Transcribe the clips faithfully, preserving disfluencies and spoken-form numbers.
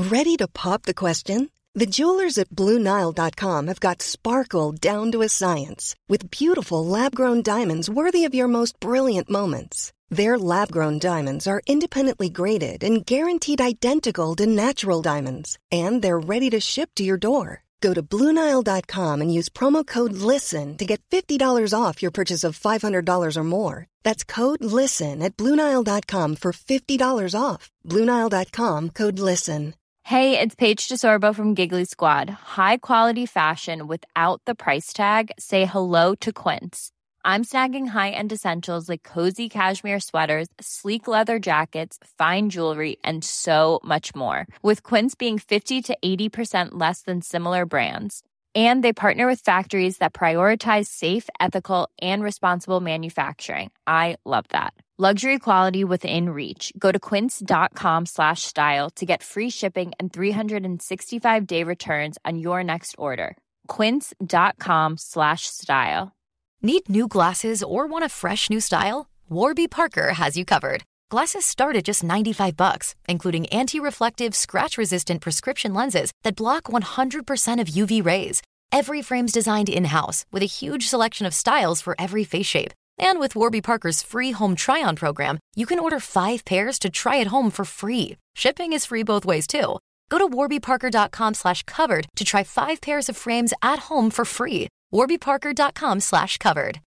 Ready to pop the question? The jewelers at Blue Nile dot com have got sparkle down to a science with beautiful lab-grown diamonds worthy of your most brilliant moments. Their lab-grown diamonds are independently graded and guaranteed identical to natural diamonds, and they're ready to ship to your door. Go to Blue Nile dot com and use promo code LISTEN to get fifty dollars off your purchase of five hundred dollars or more. That's code LISTEN at Blue Nile dot com for fifty dollars off. Blue Nile dot com, code LISTEN. Hey, it's Paige DeSorbo from Giggly Squad. High quality fashion without the price tag. Say hello to Quince. I'm snagging high-end essentials like cozy cashmere sweaters, sleek leather jackets, fine jewelry, and so much more. With Quince being fifty to eighty percent less than similar brands. And they partner with factories that prioritize safe, ethical, and responsible manufacturing. I love that. Luxury quality within reach. Go to quince.com slash style to get free shipping and three sixty-five day returns on your next order. Quince.com slash style. Need new glasses or want a fresh new style? Warby Parker has you covered. Glasses start at just ninety-five bucks, including anti-reflective, scratch-resistant prescription lenses that block one hundred percent of U V rays. Every frame's designed in-house with a huge selection of styles for every face shape. And with Warby Parker's free home try-on program, you can order five pairs to try at home for free. Shipping is free both ways, too. Go to warbyparker.com slash covered to try five pairs of frames at home for free. warbyparker.com slash covered.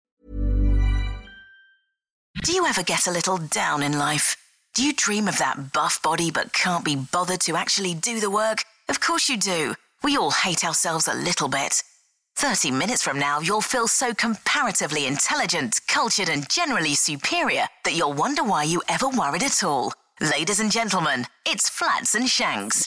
Do you ever get a little down in life? Do you dream of that buff body but can't be bothered to actually do the work? Of course you do. We all hate ourselves a little bit. thirty minutes from now, you'll feel so comparatively intelligent, cultured and generally superior that you'll wonder why you ever worried at all. Ladies and gentlemen, it's Flats and Shanks.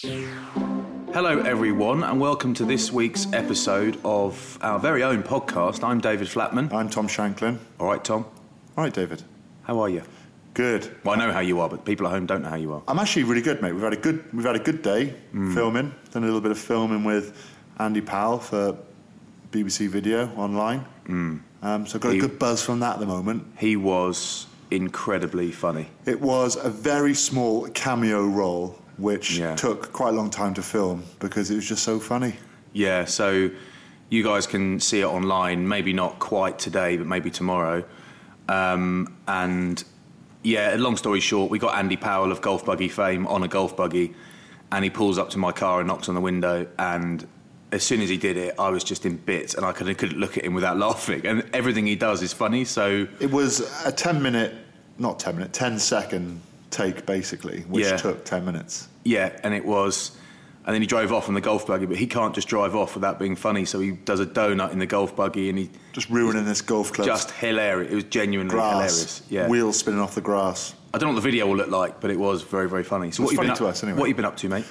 Hello everyone and welcome to this week's episode of our very own podcast. I'm David Flatman. I'm Tom Shanklin. All right, Tom. All right, David. How are you? Good. Well, I know how you are, but people at home don't know how you are. I'm actually really good, mate. We've had a good we've had a good day mm. filming. Done a little bit of filming with Andy Powell for B B C Video online. Mm. Um, so I've got he, a good buzz from that at the moment. He was incredibly funny. It was a very small cameo role, which yeah. took quite a long time to film because it was just so funny. Yeah, so you guys can see it online, maybe not quite today, but maybe tomorrow. Um, and yeah, long story short, we got Andy Powell of Golf Buggy fame on a golf buggy, and he pulls up to my car and knocks on the window, and as soon as he did it, I was just in bits, and I couldn't, couldn't look at him without laughing. And everything he does is funny, so... It was a ten minute, not ten minute, ten second take, basically, which yeah. took ten minutes. Yeah, and it was... And then he drove off on the golf buggy, but he can't just drive off without being funny, so he does a donut in the golf buggy, and he... Just ruining this golf club. Just hilarious. It was genuinely grass, hilarious. Yeah. Wheels spinning off the grass. I don't know what the video will look like, but it was very, very funny. So it was what funny you been to up, us, anyway. What have you been up to, mate?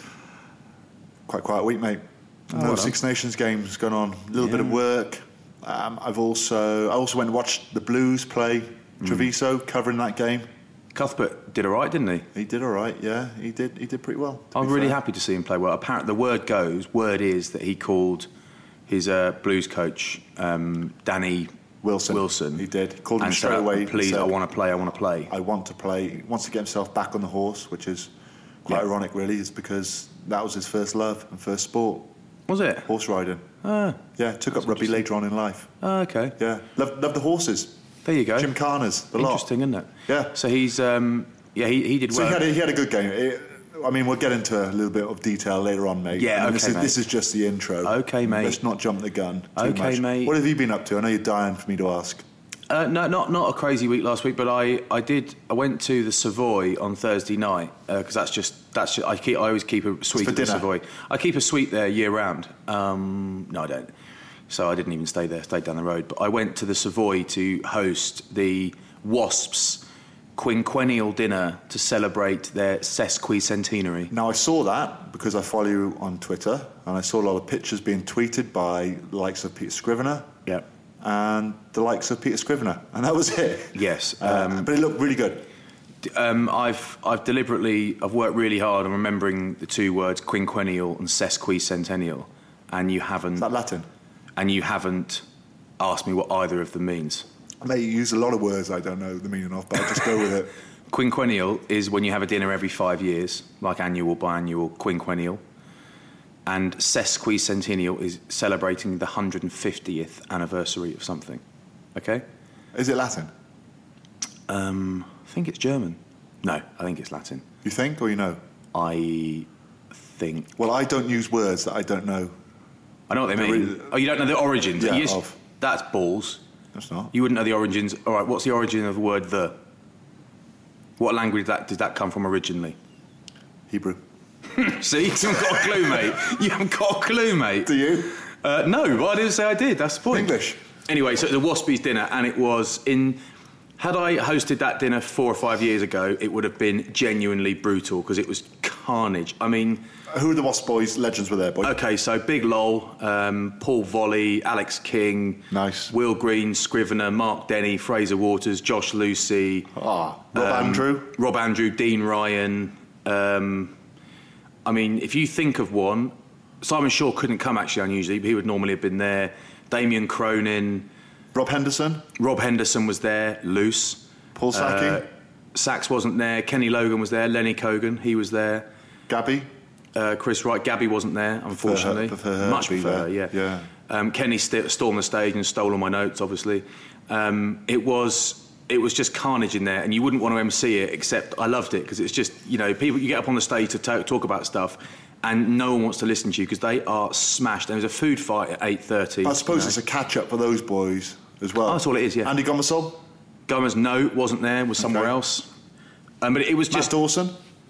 Quite quiet week, mate. Oh, no well Six done. Nations games going on. A little yeah. bit of work. Um, I've also I also went and watched the Blues play mm. Treviso, covering that game. Cuthbert did all right, didn't he? He did all right, yeah. He did He did pretty well. I'm really happy to see him play well. Apparently, the word goes, word is that he called his uh, Blues coach, um, Danny Wilson. Wilson. He did. He called him and straight said, away. Please, said, I want to play, I want to play. I want to play. He wants to get himself back on the horse, which is quite yeah. ironic, really, is because that was his first love and first sport. Was it? Horse riding. Ah. Yeah, took up rugby later on in life. Ah, okay. Yeah. Love, love the horses. There you go. Jim Carner's. The Interesting, lot. isn't it? Yeah. So he's, um, yeah, he, he did well. So he had, a, he had a good game. It, I mean, we'll get into a little bit of detail later on, mate. Yeah, I mean, okay, this is, mate. This is just the intro. Okay, mate. Let's not jump the gun too okay, much. mate. What have you been up to? I know you're dying for me to ask. Uh, no, not not a crazy week last week, but I, I did. I went to the Savoy on Thursday night because uh, that's just that's just, I keep I always keep a suite at the Savoy. I keep a suite there year round. Um, no, I don't. So I didn't even stay there. Stayed down the road. But I went to the Savoy to host the Wasps' quinquennial dinner to celebrate their sesquicentenary. Now, I saw that because I follow you on Twitter, and I saw a lot of pictures being tweeted by the likes of Peter Scrivener. Yeah. And the likes of Peter Scrivener, and that was it. Yes, um, uh, but it looked really good. Um, I've I've deliberately I've worked really hard on remembering the two words quinquennial and sesquicentennial, and you haven't. Is that Latin? And you haven't asked me what either of them means. Mate, you use a lot of words I don't know the meaning of, but I'll just go with it. Quinquennial is when you have a dinner every five years, like annual, biannual, quinquennial. and sesquicentennial is celebrating the one hundred fiftieth anniversary of something. Okay? Is it Latin? Um, I think it's German. No, I think it's Latin. You think, or you know? I think. Well, I don't use words that I don't know. I know what they mean. Oh, you don't know the origins? Yeah, just, of. That's balls. That's not. You wouldn't know the origins. All right, what's the origin of the word the? What language did that, did that come from originally? Hebrew. See, you haven't got a clue, mate. You haven't got a clue, mate. Do you? Uh, no, but I didn't say I did. That's the point. English. Anyway, so it was the Waspies dinner, and it was in... Had I hosted that dinner four or five years ago, it would have been genuinely brutal, because it was carnage. I mean... Who are the Wasp Boys? Legends were there, boy. Okay, so Big Lol, um, Paul Volley, Alex King... Nice. Will Green, Scrivener, Mark Denny, Fraser Waters, Josh Lucy... Ah, Rob um, Andrew. Rob Andrew, Dean Ryan... Um, I mean, if you think of one... Simon Shaw couldn't come, actually, unusually, but he would normally have been there. Damien Cronin... Rob Henderson. Rob Henderson was there, loose. Paul Saki. Uh, Sachs wasn't there. Kenny Logan was there. Lenny Cogan, he was there. Gabby. Uh, Chris Wright. Gabby wasn't there, unfortunately. Prefer her, Much to be prefer her, there. yeah. yeah. Um, Kenny st- stormed the stage and stole all my notes, obviously. Um, it was it was just carnage in there, and you wouldn't want to M C it, except I loved it, because it's just, you know, people, you get up on the stage to t- talk about stuff, and no one wants to listen to you, because they are smashed. There was a food fight at eight thirty. I suppose you know. it's a catch-up for those boys as well. Oh, that's all it is, yeah. Andy Gomersall? Gomez, no, wasn't there, was somewhere Okay. else. Um, but it was Matt just... Dawson?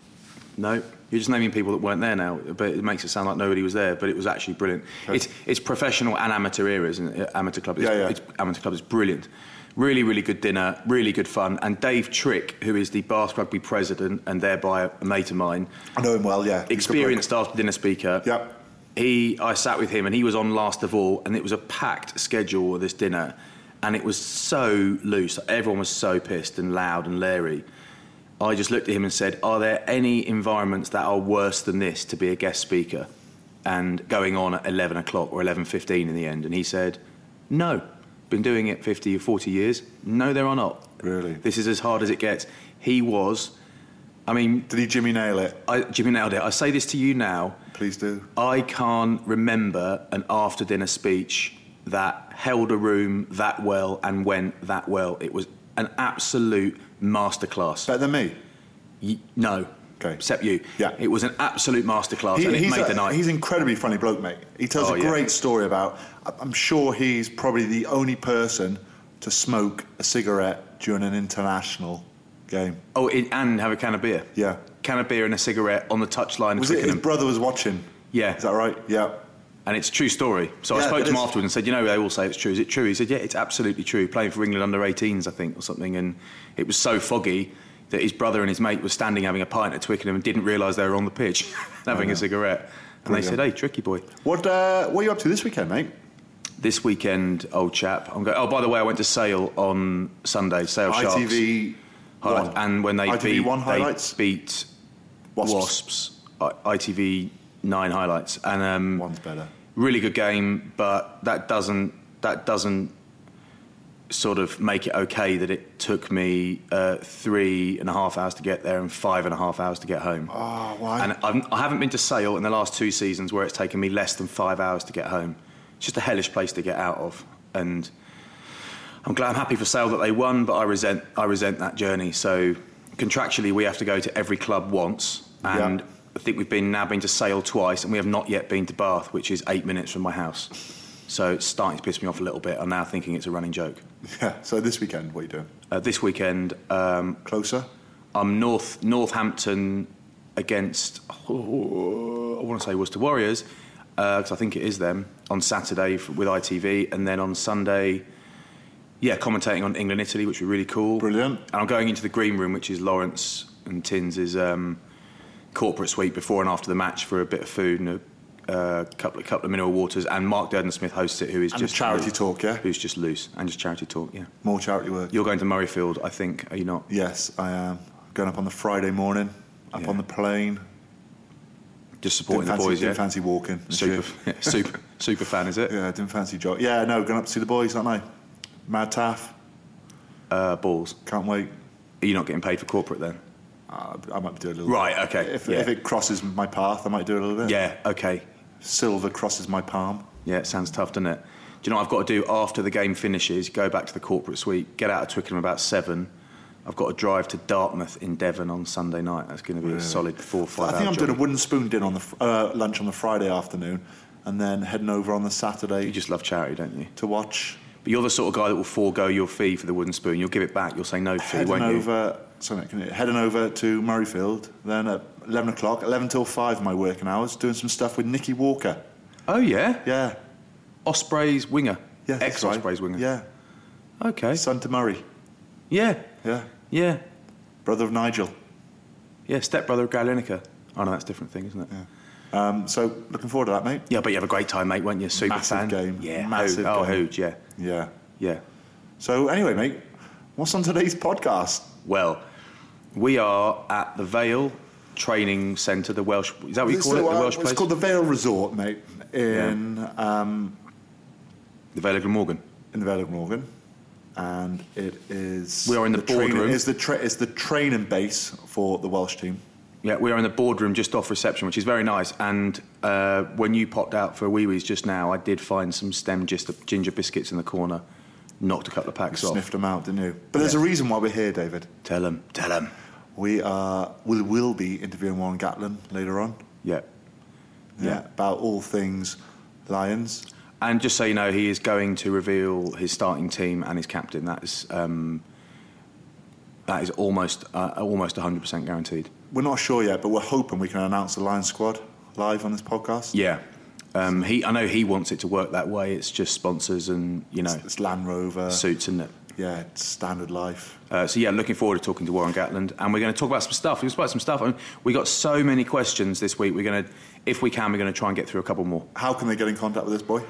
No, you're just naming people that weren't there now, but it makes it sound like nobody was there, but it was actually brilliant. Okay. It's it's professional and amateur era, isn't it? Amateur club. It's, Yeah, yeah. It's, amateur club is brilliant. Really, really good dinner, really good fun. And Dave Trick, who is the Bath Rugby president and thereby a mate of mine, I know him well, yeah. He's a good experienced after dinner speaker. bloke. Yep. He, I sat with him, and he was on last of all, and it was a packed schedule of this dinner, and it was so loose. Everyone was so pissed and loud and leery. I just looked at him and said, are there any environments that are worse than this to be a guest speaker and going on at eleven o'clock or eleven fifteen in the end? And he said, no. Been doing it fifty or forty years. No, there are not. Really? This is as hard as it gets. He was, I mean... Did he Jimmy nail it? I, Jimmy nailed it. I say this to you now. Please do. I can't remember an after-dinner speech that held a room that well and went that well. It was an absolute masterclass. Better than me? Y- no. Okay. Except you. Yeah. It was an absolute masterclass, He- and it he's, made a, the night. he's an incredibly funny bloke, mate. He tells Oh, a yeah. great story about... I'm sure he's probably the only person to smoke a cigarette during an international game. Oh, it, and have a can of beer. Yeah. Can of beer and a cigarette on the touchline of Was it his Twickenham. brother was watching? Yeah. Is that right? Yeah. And it's a true story. So I Yeah, spoke it to him is. afterwards and said, you know, they all say it's true. Is it true? He said, yeah, it's absolutely true. Playing for England under eighteens, I think, or something. And it was so foggy that his brother and his mate were standing having a pint at Twickenham and didn't realise they were on the pitch having a cigarette. And Brilliant. they said, hey, tricky boy. What uh, What are you up to this weekend, mate? This weekend, old chap. I'm going. Oh, by the way, I went to Sale on Sunday. Sale Sharks. I T V Highlights. one. And when they I T V beat, one they highlights? beat Wasps. Wasps. I- ITV nine highlights. And um, One's better. really good game, but that doesn't that doesn't sort of make it okay that it took me uh, three and a half hours to get there and five and a half hours to get home. Oh, why? And I've, I haven't been to Sale in the last two seasons where it's taken me less than five hours to get home. It's just a hellish place to get out of, and I'm glad, I'm happy for Sale that they won, but I resent I resent that journey. So contractually, we have to go to every club once, and Yeah. I think we've been now been to Sale twice, and we have not yet been to Bath, which is eight minutes from my house. So it's starting to piss me off a little bit. I'm now thinking it's a running joke. Yeah. So this weekend, what are you doing? Uh, this weekend, um, Closer? I'm North Northampton against, oh, I want to say Worcester Warriors, because I think it is them, on Saturday f- with I T V, and then on Sunday, yeah, commentating on England-Italy, which would be really cool. Brilliant. And I'm going into the green room, which is Lawrence and Tins' um, corporate suite before and after the match for a bit of food and a uh, couple of couple of mineral waters. And Mark Durden-Smith hosts it, who is And just a charity loose, talk, yeah? who's just loose, and just charity talk, yeah. More charity work? You're going to Murrayfield, I think, are you not? Yes, I am. Going up on the Friday morning, up Yeah. on the plane. Just supporting Didn't the fancy, boys, yeah. didn't fancy walking. and Super, shit. yeah, super, super fan, is it? Yeah, didn't fancy jog. Yeah, no, going up to see the boys, aren't I? Mad Taff. Uh, balls. Can't wait. Are you not getting paid for corporate then? Uh, I might do a little Right, bit. okay, If, yeah. if it crosses my path, I might do a little bit. Yeah, okay. silver crosses my palm. Yeah, it sounds tough, doesn't it? Do you know what I've got to do after the game finishes? Go back to the corporate suite, get out of Twickenham about seven. I've got to drive to Dartmouth in Devon on Sunday night. That's going to be really? a solid four or five hours. I think I'm journey. doing a wooden spoon dinner on the uh, lunch on the Friday afternoon, and then heading over on the Saturday. You just love charity, don't you? To watch. But you're the sort of guy that will forego your fee for the wooden spoon. You'll give it back. You'll say no fee, heading won't over, you? Sorry, heading over to Murrayfield, then at eleven o'clock, eleven till five, my working hours, doing some stuff with Nicky Walker. Oh, yeah? Yeah. Osprey's winger. Yeah, Ex-Osprey's right. winger. Yeah. Okay. Son to Murray. Yeah. Yeah. Yeah. Brother of Nigel. Yeah, stepbrother of Gary Lineker. Oh, no, that's a different thing, isn't it? Yeah. Um, so, looking forward to that, mate. Yeah, but you have a great time, mate, won't you? Super Massive fan. game. Yeah, Massive oh, game. Oh, huge, yeah. Yeah. Yeah. So, anyway, mate, what's on today's podcast? Well, we are at the Vale Training Centre, the Welsh... Is that what you call so, it, the uh, Welsh it's place? It's called the Vale Resort, mate, in... Yeah. Um, the Vale of Glamorgan. In the Vale of Glamorgan. And it is... We are in the, the boardroom. It's the, tra- it's the training base for the Welsh team. Yeah, we are in the boardroom just off reception, which is very nice. And uh, when you popped out for a wee-wees just now, I did find some stem just ginger biscuits in the corner. Knocked a couple of packs you off. Sniffed them out, didn't you? But yeah. There's a reason why we're here, David. Tell them, tell them. We are, we will be interviewing Warren Gatland later on. Yeah. yeah. Yeah, about all things Lions. And just so you know, he is going to reveal his starting team and his captain. That is um, that is almost uh, almost one hundred percent guaranteed. We're not sure yet, but we're hoping we can announce the Lions squad live on this podcast. Yeah. Um, he, I know he wants it to work that way. It's just sponsors and, you know... It's, it's Land Rover. Suits, isn't it? Yeah, it's standard life. Uh, so, yeah, looking forward to talking to Warren Gatland. And we're going to talk about some stuff. We're going to talk about some stuff. I mean, we got so many questions this week. We're going to, if we can, we're going to try and get through a couple more. How can they get in contact with this boy?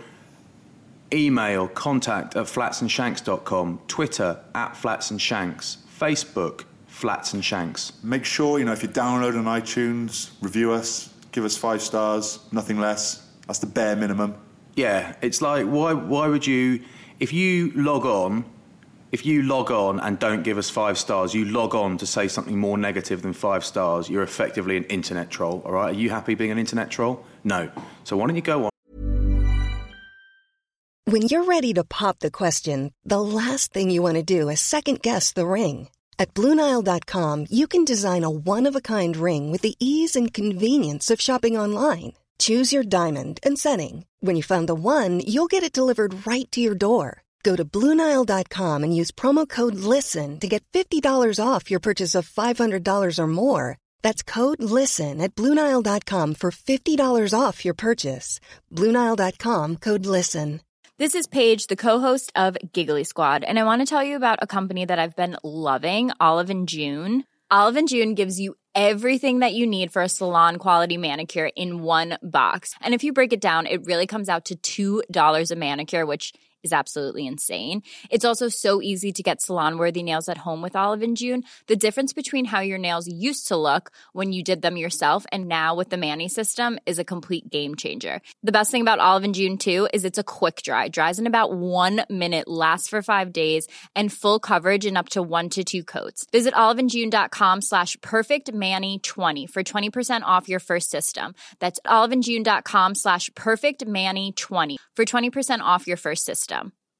Email, contact at flatsandshanks dot com, Twitter, at flatsandshanks, Facebook, Flats and Shanks. Make sure, you know, if you download on iTunes, review us, give us five stars, nothing less. That's the bare minimum. Yeah, it's like, why why would you, if you log on, if you log on and don't give us five stars, you log on to say something more negative than five stars, you're effectively an internet troll, all right? Are you happy being an internet troll? No. So why don't you go on? When you're ready to pop the question, the last thing you want to do is second-guess the ring. At Blue Nile dot com, you can design a one-of-a-kind ring with the ease and convenience of shopping online. Choose your diamond and setting. When you find the one, you'll get it delivered right to your door. Go to Blue Nile dot com and use promo code LISTEN to get fifty dollars off your purchase of five hundred dollars or more. That's code LISTEN at Blue Nile dot com for fifty dollars off your purchase. Blue Nile dot com, code LISTEN. This is Paige, the co-host of Giggly Squad, and I want to tell you about a company that I've been loving, Olive and June. Olive and June gives you everything that you need for a salon-quality manicure in one box. And if you break it down, it really comes out to two dollars a manicure, which is absolutely insane. It's also so easy to get salon-worthy nails at home with Olive and June. The difference between how your nails used to look when you did them yourself and now with the Mani system is a complete game changer. The best thing about Olive and June, too, is it's a quick dry. Dries in about one minute, lasts for five days, and full coverage in up to one to two coats. Visit oliveandjune.com slash perfectmani20 for twenty percent off your first system. That's oliveandjune.com slash perfectmani20 for twenty percent off your first system.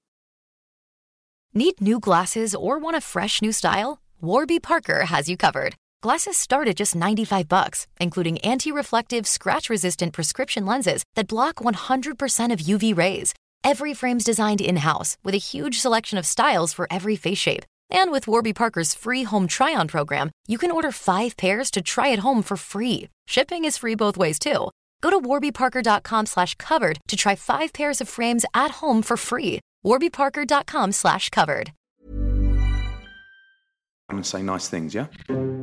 Need new glasses or want a fresh new style? Warby Parker has you covered. Glasses start at just ninety-five bucks, including anti-reflective, scratch-resistant prescription lenses that block one hundred percent of U V rays. Every frame's designed in-house with a huge selection of styles for every face shape. And with Warby Parker's free home try-on program, you can order five pairs to try at home for free. Shipping is free both ways, too. Go to warbyparker.com slash covered to try five pairs of frames at home for free. warbyparker.com slash covered. I'm going to say nice things, yeah?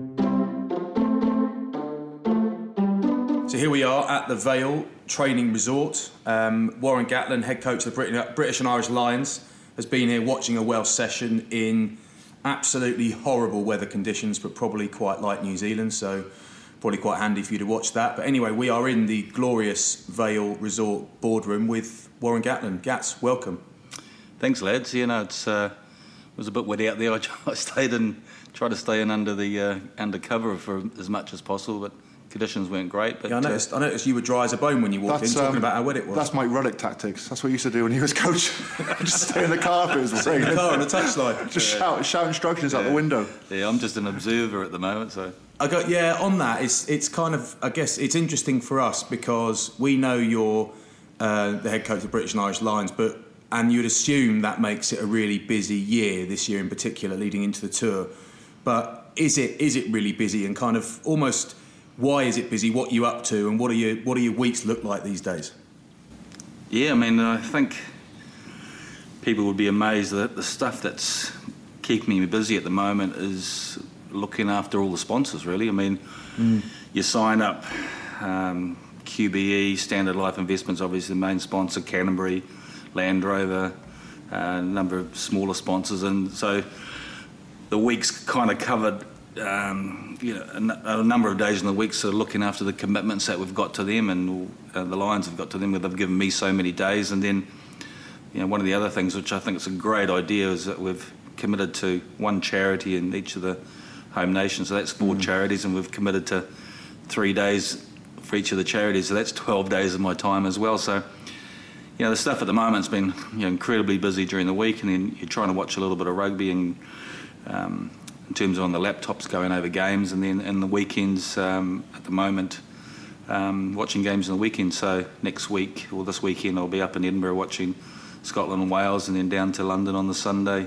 So here we are at the Vale Training Resort. Um, Warren Gatland, head coach of the Brit- British and Irish Lions, has been here watching a Welsh session in absolutely horrible weather conditions, but probably quite like New Zealand, so probably quite handy for you to watch that. But anyway, we are in the glorious Vale Resort boardroom with Warren Gatland. Gats, welcome. Thanks, lads. You know, it's uh, it was a bit wet out there. I stayed and tried to stay in under the uh, under cover for as much as possible, but conditions weren't great. But yeah, I noticed, uh, I noticed you were dry as a bone when you walked in, talking um, about how wet it was. That's Mike Ruddock tactics. That's what he used to do when he was coach. Just stay in the car if it was raining. In the car on the touchline. Just yeah. shout, shout instructions yeah. out the window. Yeah, I'm just an observer at the moment, so... I got yeah. On that, it's it's kind of I guess it's interesting for us because we know you're uh, the head coach of British and Irish Lions, but and you'd assume that makes it a really busy year this year in particular, leading into the tour. But is it is it really busy, and kind of almost why is it busy? What are you up to, and what are your what do your weeks look like these days? Yeah, I mean, I think people would be amazed that the stuff that's keeping me busy at the moment is looking after all the sponsors, really. I mean, mm. you sign up um, Q B E, Standard Life Investments, obviously the main sponsor, Canterbury, Land Rover, uh, a number of smaller sponsors, and so the week's kind of covered, um, you know, a, n- a number of days in the week, so looking after the commitments that we've got to them, and uh, the Lions have got to them, where they've given me so many days, and then, you know, one of the other things which I think is a great idea is that we've committed to one charity in each of the home nations, so that's four mm. charities, and we've committed to three days for each of the charities, so that's twelve days of my time as well. So, you know, the stuff at the moment's been, you know, incredibly busy during the week, and then you're trying to watch a little bit of rugby, and um, in terms of on the laptops going over games, and then in the weekends um, at the moment um, watching games on the weekend. So next week or this weekend I'll be up in Edinburgh watching Scotland and Wales, and then down to London on the Sunday.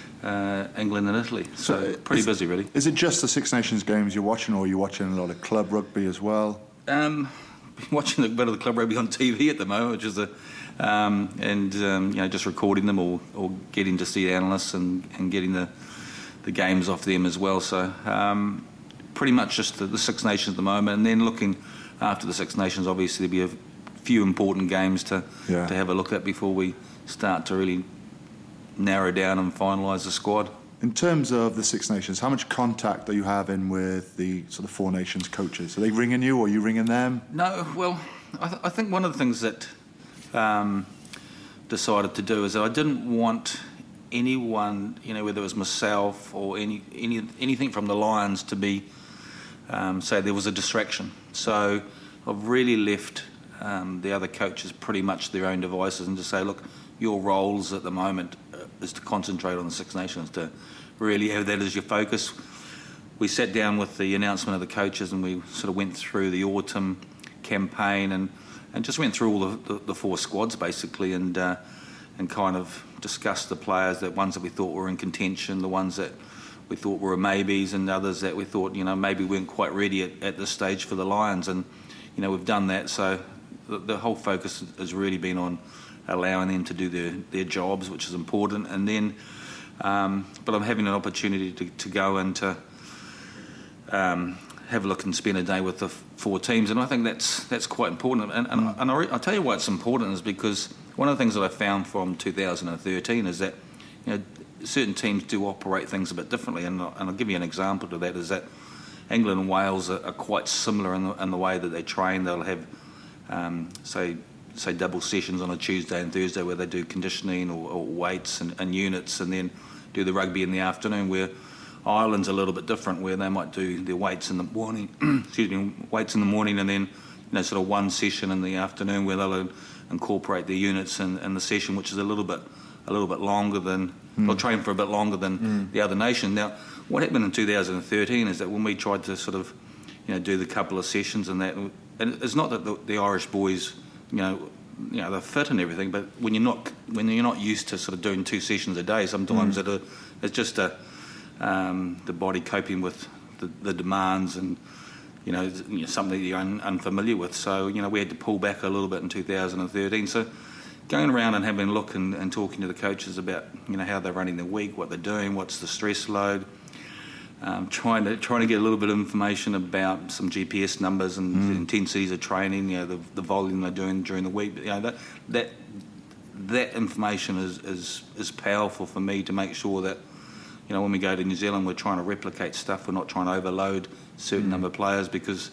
Uh, England and Italy, so, so pretty is, busy really. Is it just the Six Nations games you're watching, or are you watching a lot of club rugby as well? Um, watching a bit of the club rugby on T V at the moment, which is a, um, and um, you know, just recording them or, or getting to see analysts and, and getting the the games off them as well. So um, pretty much just the, the Six Nations at the moment, and then looking after the Six Nations. Obviously, there'll be a few important games to yeah. to have a look at before we start to really narrow down and finalise the squad. In terms of the Six Nations, how much contact are you having with the sort of Four Nations coaches? Are they ringing you, or are you ringing them? No, well, I, th- I think one of the things that um, decided to do is that I didn't want anyone, you know, whether it was myself or any, any anything from the Lions to be, um, say there was a distraction. So I've really left um, the other coaches pretty much to their own devices, and to say, look, your roles at the moment is to concentrate on the Six Nations, to really have that as your focus. We sat down with the announcement of the coaches, and we sort of went through the autumn campaign, and, and just went through all the, the, the four squads basically, and uh, and kind of discussed the players, the ones that we thought were in contention, the ones that we thought were maybes, and others that we thought, you know, maybe weren't quite ready at, at this stage for the Lions. And, you know, we've done that, so the, the whole focus has really been on allowing them to do their, their jobs, which is important. And then, um, but I'm having an opportunity to, to go and to um, have a look and spend a day with the four teams, and I think that's that's quite important. And, and, mm. and I, I'll tell you why it's important is because one of the things that I found from two thousand thirteen is that, you know, certain teams do operate things a bit differently, and, and I'll give you an example to that, is that England and Wales are, are quite similar in the, in the way that they train. They'll have, um, say, say double sessions on a Tuesday and Thursday where they do conditioning or, or weights and, and units, and then do the rugby in the afternoon, where Ireland's a little bit different, where they might do their weights in the morning, excuse me, weights in the morning, and then, you know, sort of one session in the afternoon where they'll incorporate their units in, in the session, which is a little bit a little bit longer than, mm. they'll train for a bit longer than mm. the other nation. Now, what happened in two thousand thirteen is that when we tried to sort of, you know, do the couple of sessions and that, and it's not that the, the Irish boys, you know, you know, they're fit and everything, but when you're not when you're not used to sort of doing two sessions a day, sometimes mm. it, it's just a, um, the body coping with the, the demands and, you know, you know, something that you're un, unfamiliar with. So, you know, we had to pull back a little bit in two thousand thirteen. So going around and having a look and, and talking to the coaches about, you know, how they're running their week, what they're doing, what's the stress load, um, trying to trying to get a little bit of information about some G P S numbers and mm. the intensities of training, you know, the, the volume they're doing during the week. You know, that that that information is, is is powerful for me to make sure that, you know, when we go to New Zealand, we're trying to replicate stuff. We're not trying to overload a certain mm. number of players, because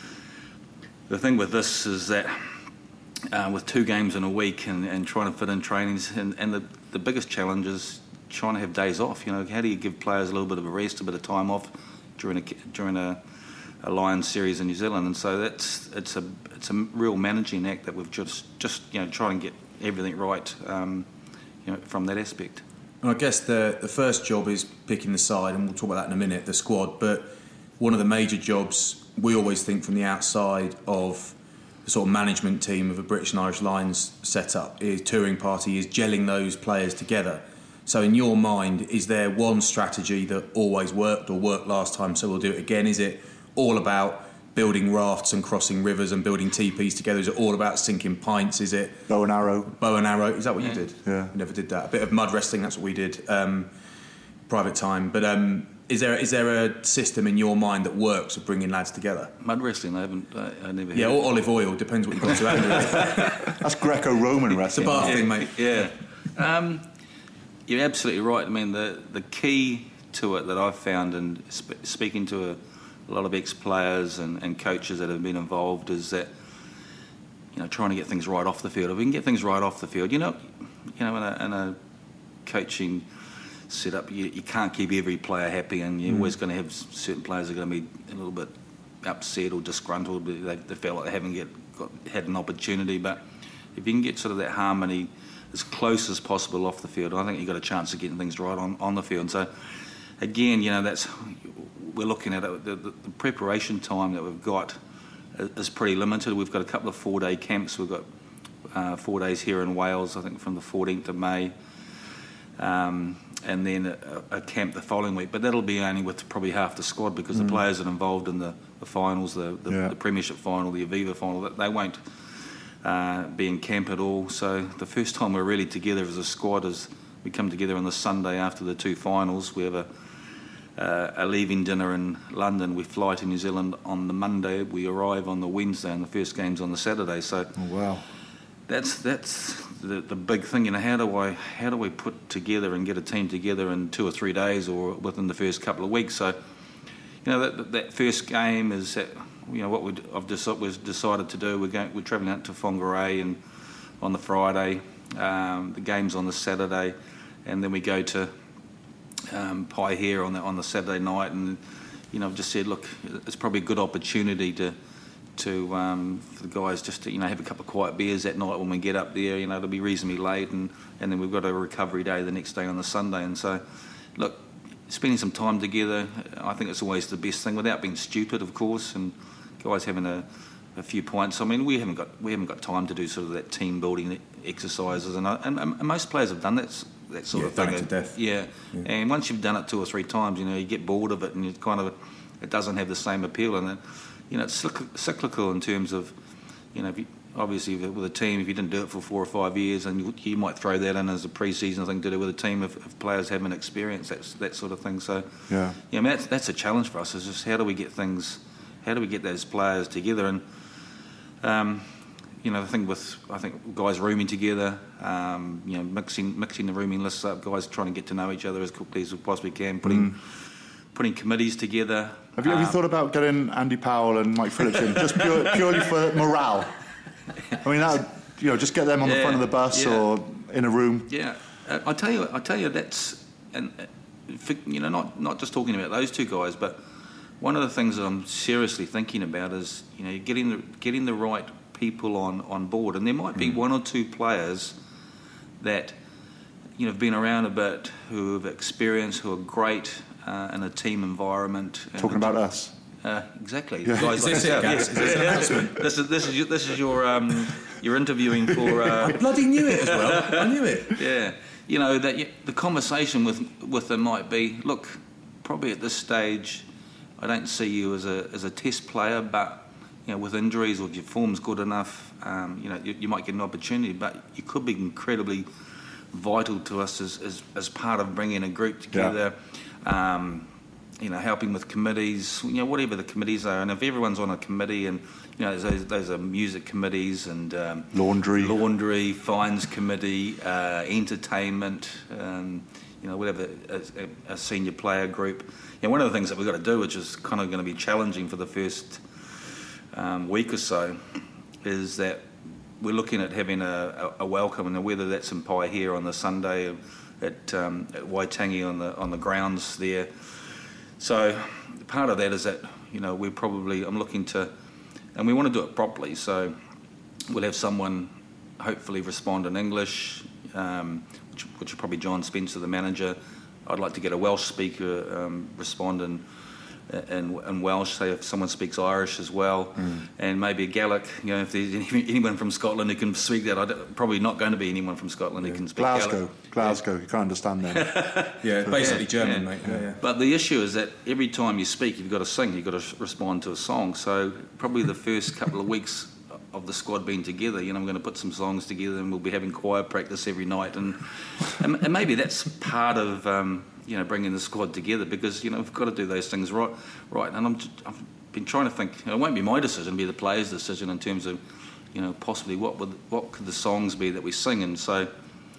the thing with this is that uh, with two games in a week and, and trying to fit in trainings, and, and the, the biggest challenge is trying to have days off. You know, how do you give players a little bit of a rest, a bit of time off during a during a a Lions series in New Zealand, and so that's it's a it's a real managing act that we've just just you know try and get everything right, um, you know, from that aspect. And I guess the the first job is picking the side, and we'll talk about that in a minute, the squad. But one of the major jobs we always think from the outside of the sort of management team of a British and Irish Lions setup is touring party, is gelling those players together. So in your mind, is there one strategy that always worked or worked last time, so we'll do it again? Is it all about building rafts and crossing rivers and building teepees together? Is it all about sinking pints? Is it bow and arrow? Bow and arrow. Is that what yeah. you did? Yeah, we never did that. A bit of mud wrestling. That's what we did. Um, private time. But um, is there is there a system in your mind that works of bringing lads together? Mud wrestling. I haven't. I, I never. Yeah, or olive oil. Depends what you've got to add. That's Greco-Roman wrestling. It's a bar thing, mate. Yeah. Um, you're absolutely right. I mean, the the key to it that I've found in sp- speaking to a, a lot of ex-players and, and coaches that have been involved is that, you know, trying to get things right off the field. If we can get things right off the field, you know, you know, in a, in a coaching setup, you, you can't keep every player happy, and you're mm. always going to have certain players that are going to be a little bit upset or disgruntled. They, they feel like they haven't get, got, had an opportunity. But if you can get sort of that harmony as close as possible off the field, I think you've got a chance of getting things right on, on the field. So, again, you know, that's we're looking at it. The, the, the preparation time that we've got is pretty limited. We've got a couple of four-day camps. We've got uh, four days here in Wales, I think from the fourteenth of May, um, and then a, a camp the following week. But that'll be only with probably half the squad because mm. the players that are involved in the, the finals, the, the, yeah. the Premiership final, the Aviva final, they won't uh, be in camp at all. So the first time we're really together as a squad is we come together on the Sunday after the two finals. We have a Uh, a leaving dinner in London. We fly to New Zealand on the Monday. We arrive on the Wednesday, and the first game's on the Saturday. So, oh, wow, that's that's the, the big thing. You know, how do I how do we put together and get a team together in two or three days, or within the first couple of weeks? So, you know, that that first game is that, you know what we I've decided we've decided to do. We're going we're travelling out to Whangarei and on the Friday. Um, the game's on the Saturday, and then we go to Um, Pai here on the on the Saturday night, and you know I've just said, look, it's probably a good opportunity to to um, for the guys just to you know have a couple of quiet beers that night when we get up there. You know it'll be reasonably late, and, and then we've got a recovery day the next day on the Sunday. And so, look, spending some time together, I think it's always the best thing, without being stupid, of course, and guys having a, a few pints. I mean, we haven't got we haven't got time to do sort of that team building exercises, and, I, and, and most players have done that. That sort yeah, of thing. done it to death. Yeah. yeah, and once you've done it two or three times, you know, you get bored of it, and you kind of it doesn't have the same appeal. And it, you know, it's cyclical in terms of, you know, if you, obviously with a team, if you didn't do it for four or five years, and you, you might throw that in as a pre-season thing to do with a team if, if players haven't experienced that that sort of thing. So, yeah, yeah, I mean, that's that's a challenge for us. Is just how do we get things, how do we get those players together and. Um, You know, the thing with, I think, guys rooming together, um, you know, mixing mixing the rooming lists up, guys trying to get to know each other as quickly as we possibly can, putting mm. putting committees together. Have you, um, have you thought about getting Andy Powell and Mike Phillips in, just pure, purely for morale? I mean, that would, you know, just get them on yeah, the front of the bus yeah. or in a room. Yeah, uh, I tell you, I tell you, that's, and uh, you know, not not just talking about those two guys, but one of the things that I'm seriously thinking about is, you know, getting the getting the right people on, on board, and there might be mm. one or two players that you know have been around a bit, who have experienced, who are great uh, in a team environment. Talking about us, uh, exactly. Yeah. Guys is like this it, yourself. Is this an announcement? This is this is your, this is your um, your interviewing for. Uh, I bloody knew it as well. I knew it. Yeah, you know that you, the conversation with with them might be, look, probably at this stage, I don't see you as a as a test player, but. You know, with injuries, or if your form's good enough, um, you know, you, you might get an opportunity, but you could be incredibly vital to us as as, as part of bringing a group together. Yeah. Um, you know, helping with committees, you know, whatever the committees are, and if everyone's on a committee, and you know, those those are music committees and um, laundry, laundry, fines committee, uh, entertainment, um, you know, whatever a, a senior player group. You know, one of the things that we've got to do, which is kind of going to be challenging for the first. Um, week or so, is that we're looking at having a, a, a welcome, and whether that's in Pai here on the Sunday, at, um, at Waitangi on the on the grounds there. So part of that is that you know, we're probably, I'm looking to, and we want to do it properly, so we'll have someone hopefully respond in English, um, which, which will probably John Spencer, the manager. I'd like to get a Welsh speaker um, respond in, in, in Welsh, say if someone speaks Irish as well, mm. and maybe a Gaelic, you know, if there's any, anyone from Scotland who can speak that. I'm probably not going to be anyone from Scotland yeah. who can speak Glasgow, Gaelic. Glasgow, yeah. You can't understand them. yeah, so, basically yeah, German, yeah. mate. Yeah, yeah. But the issue is that every time you speak, you've got to sing, you've got to respond to a song. So probably the first couple of weeks of the squad being together, you know, I'm going to put some songs together and we'll be having choir practice every night. And, and, and maybe that's part of... Um, you know, bringing the squad together, because, you know, we've got to do those things right. right. And I'm just, I've been trying to think, you know, it won't be my decision, it'll be the players' decision in terms of, you know, possibly what would, what could the songs be that we sing. And so,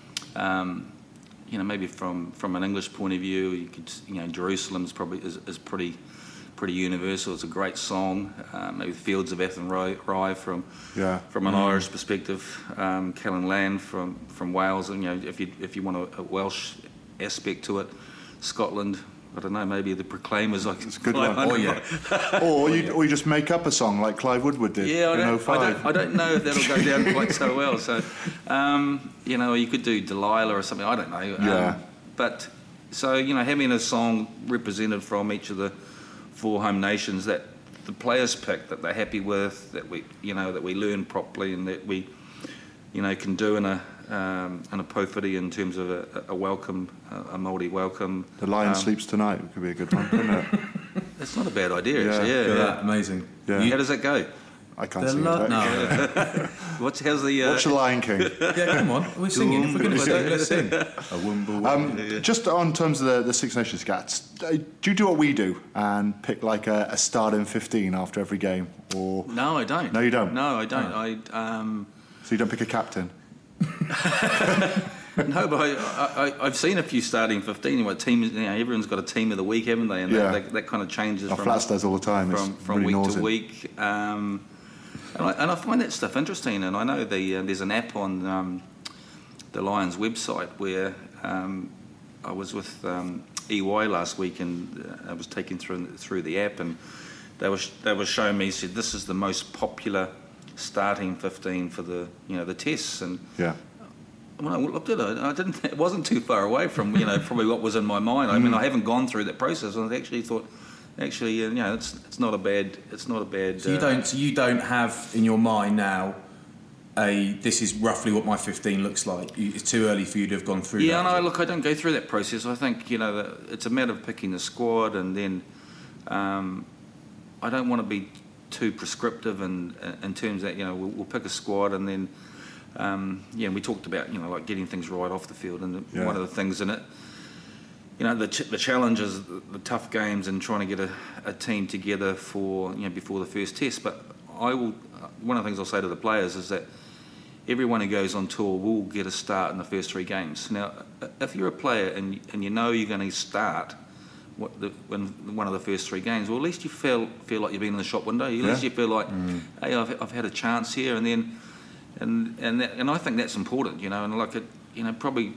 um, you know, maybe from, from an English point of view, you could, you know, Jerusalem's probably is, is pretty pretty universal. It's a great song. Uh, maybe Fields of Athenry from yeah. from an mm. Irish perspective. Um, Callan Land from, from Wales, and, you know, if you if you want a, a Welsh aspect to it. Scotland, I don't know, maybe the Proclaimers. Like it's a good one. Oh, yeah. or you or you just make up a song like Clive Woodward did. Yeah, I in don't, oh five. I don't. I don't know if that'll go down quite so well. So, um, you know, you could do Delilah or something. I don't know. Yeah. Um, but so you know, having a song represented from each of the four home nations that the players pick, that they're happy with, that we, you know, that we learn properly, and that we, you know, can do in a. Um, and a pōwhiri in terms of a, a welcome, a Māori welcome. The Lion um, Sleeps Tonight could be a good one, couldn't it? That's not a bad idea, yeah. actually. Yeah, yeah, yeah. amazing. Yeah. How does that go? I can't the sing lo- it. No. What's how's the? Uh... Watch The Lion King. Yeah, come on, we're singing. If we're going to sing, let's sing. Um, just on terms of the, the Six Nations Cats, do you do what we do and pick like a, a starting fifteen after every game, or no, I don't. No, you don't. No, I don't. Oh. I. Um... So you don't pick a captain. No, but I, I, I've seen a few starting fifteen. What teams? You know, everyone's got a team of the week, haven't they? And yeah. that, that, that kind of changes. Our from, Flats does all the time. From, it's from really week nausea. to week. Um, and, I, and I find that stuff interesting. And I know the uh, there's an app on um, the Lions website where um, I was with um, E Y last week, and uh, I was taken through through the app, and they were they were showing me, said this is the most popular starting fifteen for the you know the tests. And yeah. when I looked at it, I didn't. It wasn't too far away from you know probably what was in my mind. I mean, I haven't gone through that process, and I actually thought, actually, you know, it's it's not a bad. It's not a bad. So you uh, don't. So you don't have in your mind now a. This is roughly what my fifteen looks like. It's too early for you to have gone through. Yeah, that, no. Look, I don't go through that process. I think you know that it's a matter of picking the squad, and then um, I don't want to be too prescriptive in in terms that you know we'll, we'll pick a squad, and then. Um, yeah, and we talked about you know like getting things right off the field, and the, yeah. one of the things in it, you know, the ch- the challenge is the, the tough games and trying to get a, a team together for you know before the first test. But I will. One of the things I'll say to the players is that everyone who goes on tour will get a start in the first three games. Now, if you're a player and and you know you're going to start what the, when one of the first three games, well, at least you feel feel like you've been in the shop window. At least yeah. you feel like, mm. hey, I've I've had a chance here, and then. And and that, and I think that's important, you know. And like it, you know, probably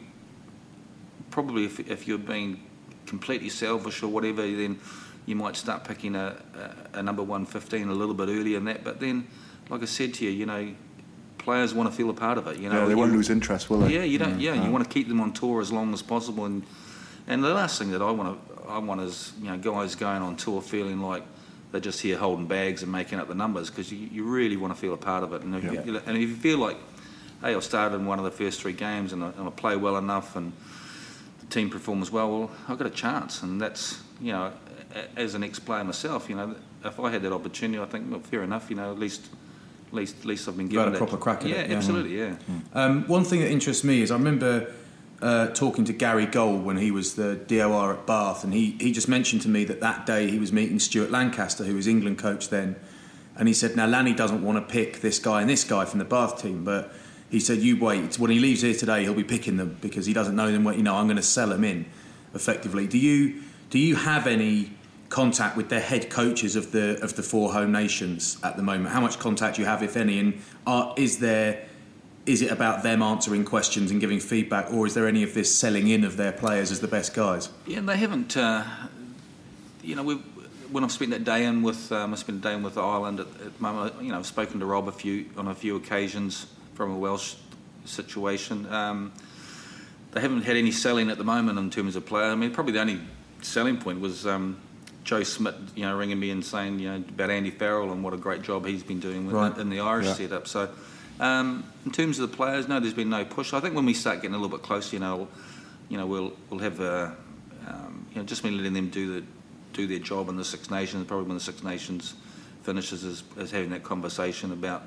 probably if if you're being completely selfish or whatever, then you might start picking a, a, a number one fifteen a little bit earlier than that. But then, like I said to you, you know, players want to feel a part of it. You know, yeah, they you, won't lose interest, will they? Yeah, you don't. Yeah, yeah. you want to keep them on tour as long as possible. And and the last thing that I want to I want is you know guys going on tour feeling like. They're just here holding bags and making up the numbers because you, you really want to feel a part of it. And if, yeah. you, and if you feel like, hey, I started in one of the first three games and I, and I play well enough and the team performs well, well, I've got a chance. And that's, you know, as an ex-player myself, you know, if I had that opportunity, I think, well, fair enough, you know, at least at least, at least I've been given a proper that. crack at yeah, it. Yeah, absolutely, yeah. Um, one thing that interests me is I remember... Uh, talking to Gary Gold when he was the D O R at Bath, and he, he just mentioned to me that that day he was meeting Stuart Lancaster, who was England coach then, and he said, now Lanny doesn't want to pick this guy and this guy from the Bath team, but he said, you wait, when he leaves here today he'll be picking them because he doesn't know them. You know, I'm going to sell them in effectively. Do you do you have any contact with the head coaches of the of the four home nations at the moment? How much contact do you have, if any, and are, is there Is it about them answering questions and giving feedback, or is there any of this selling in of their players as the best guys? Yeah, they haven't. Uh, you know, we've when I've spent that day in with, um, I spent a day in with Ireland at, at the moment. You know, I've spoken to Rob a few on a few occasions from a Welsh situation. Um, they haven't had any selling at the moment in terms of player. I mean, probably the only selling point was um, Joe Smith, you know, ringing me and saying, you know, about Andy Farrell and what a great job he's been doing with, right. in the Irish yeah. setup. So, um, in terms of the players, no, there's been no push. I think when we start getting a little bit closer, you know, you know, we'll we'll have a, um, you know, just been letting them do the do their job in the Six Nations. Probably when the Six Nations finishes, is, is having that conversation about,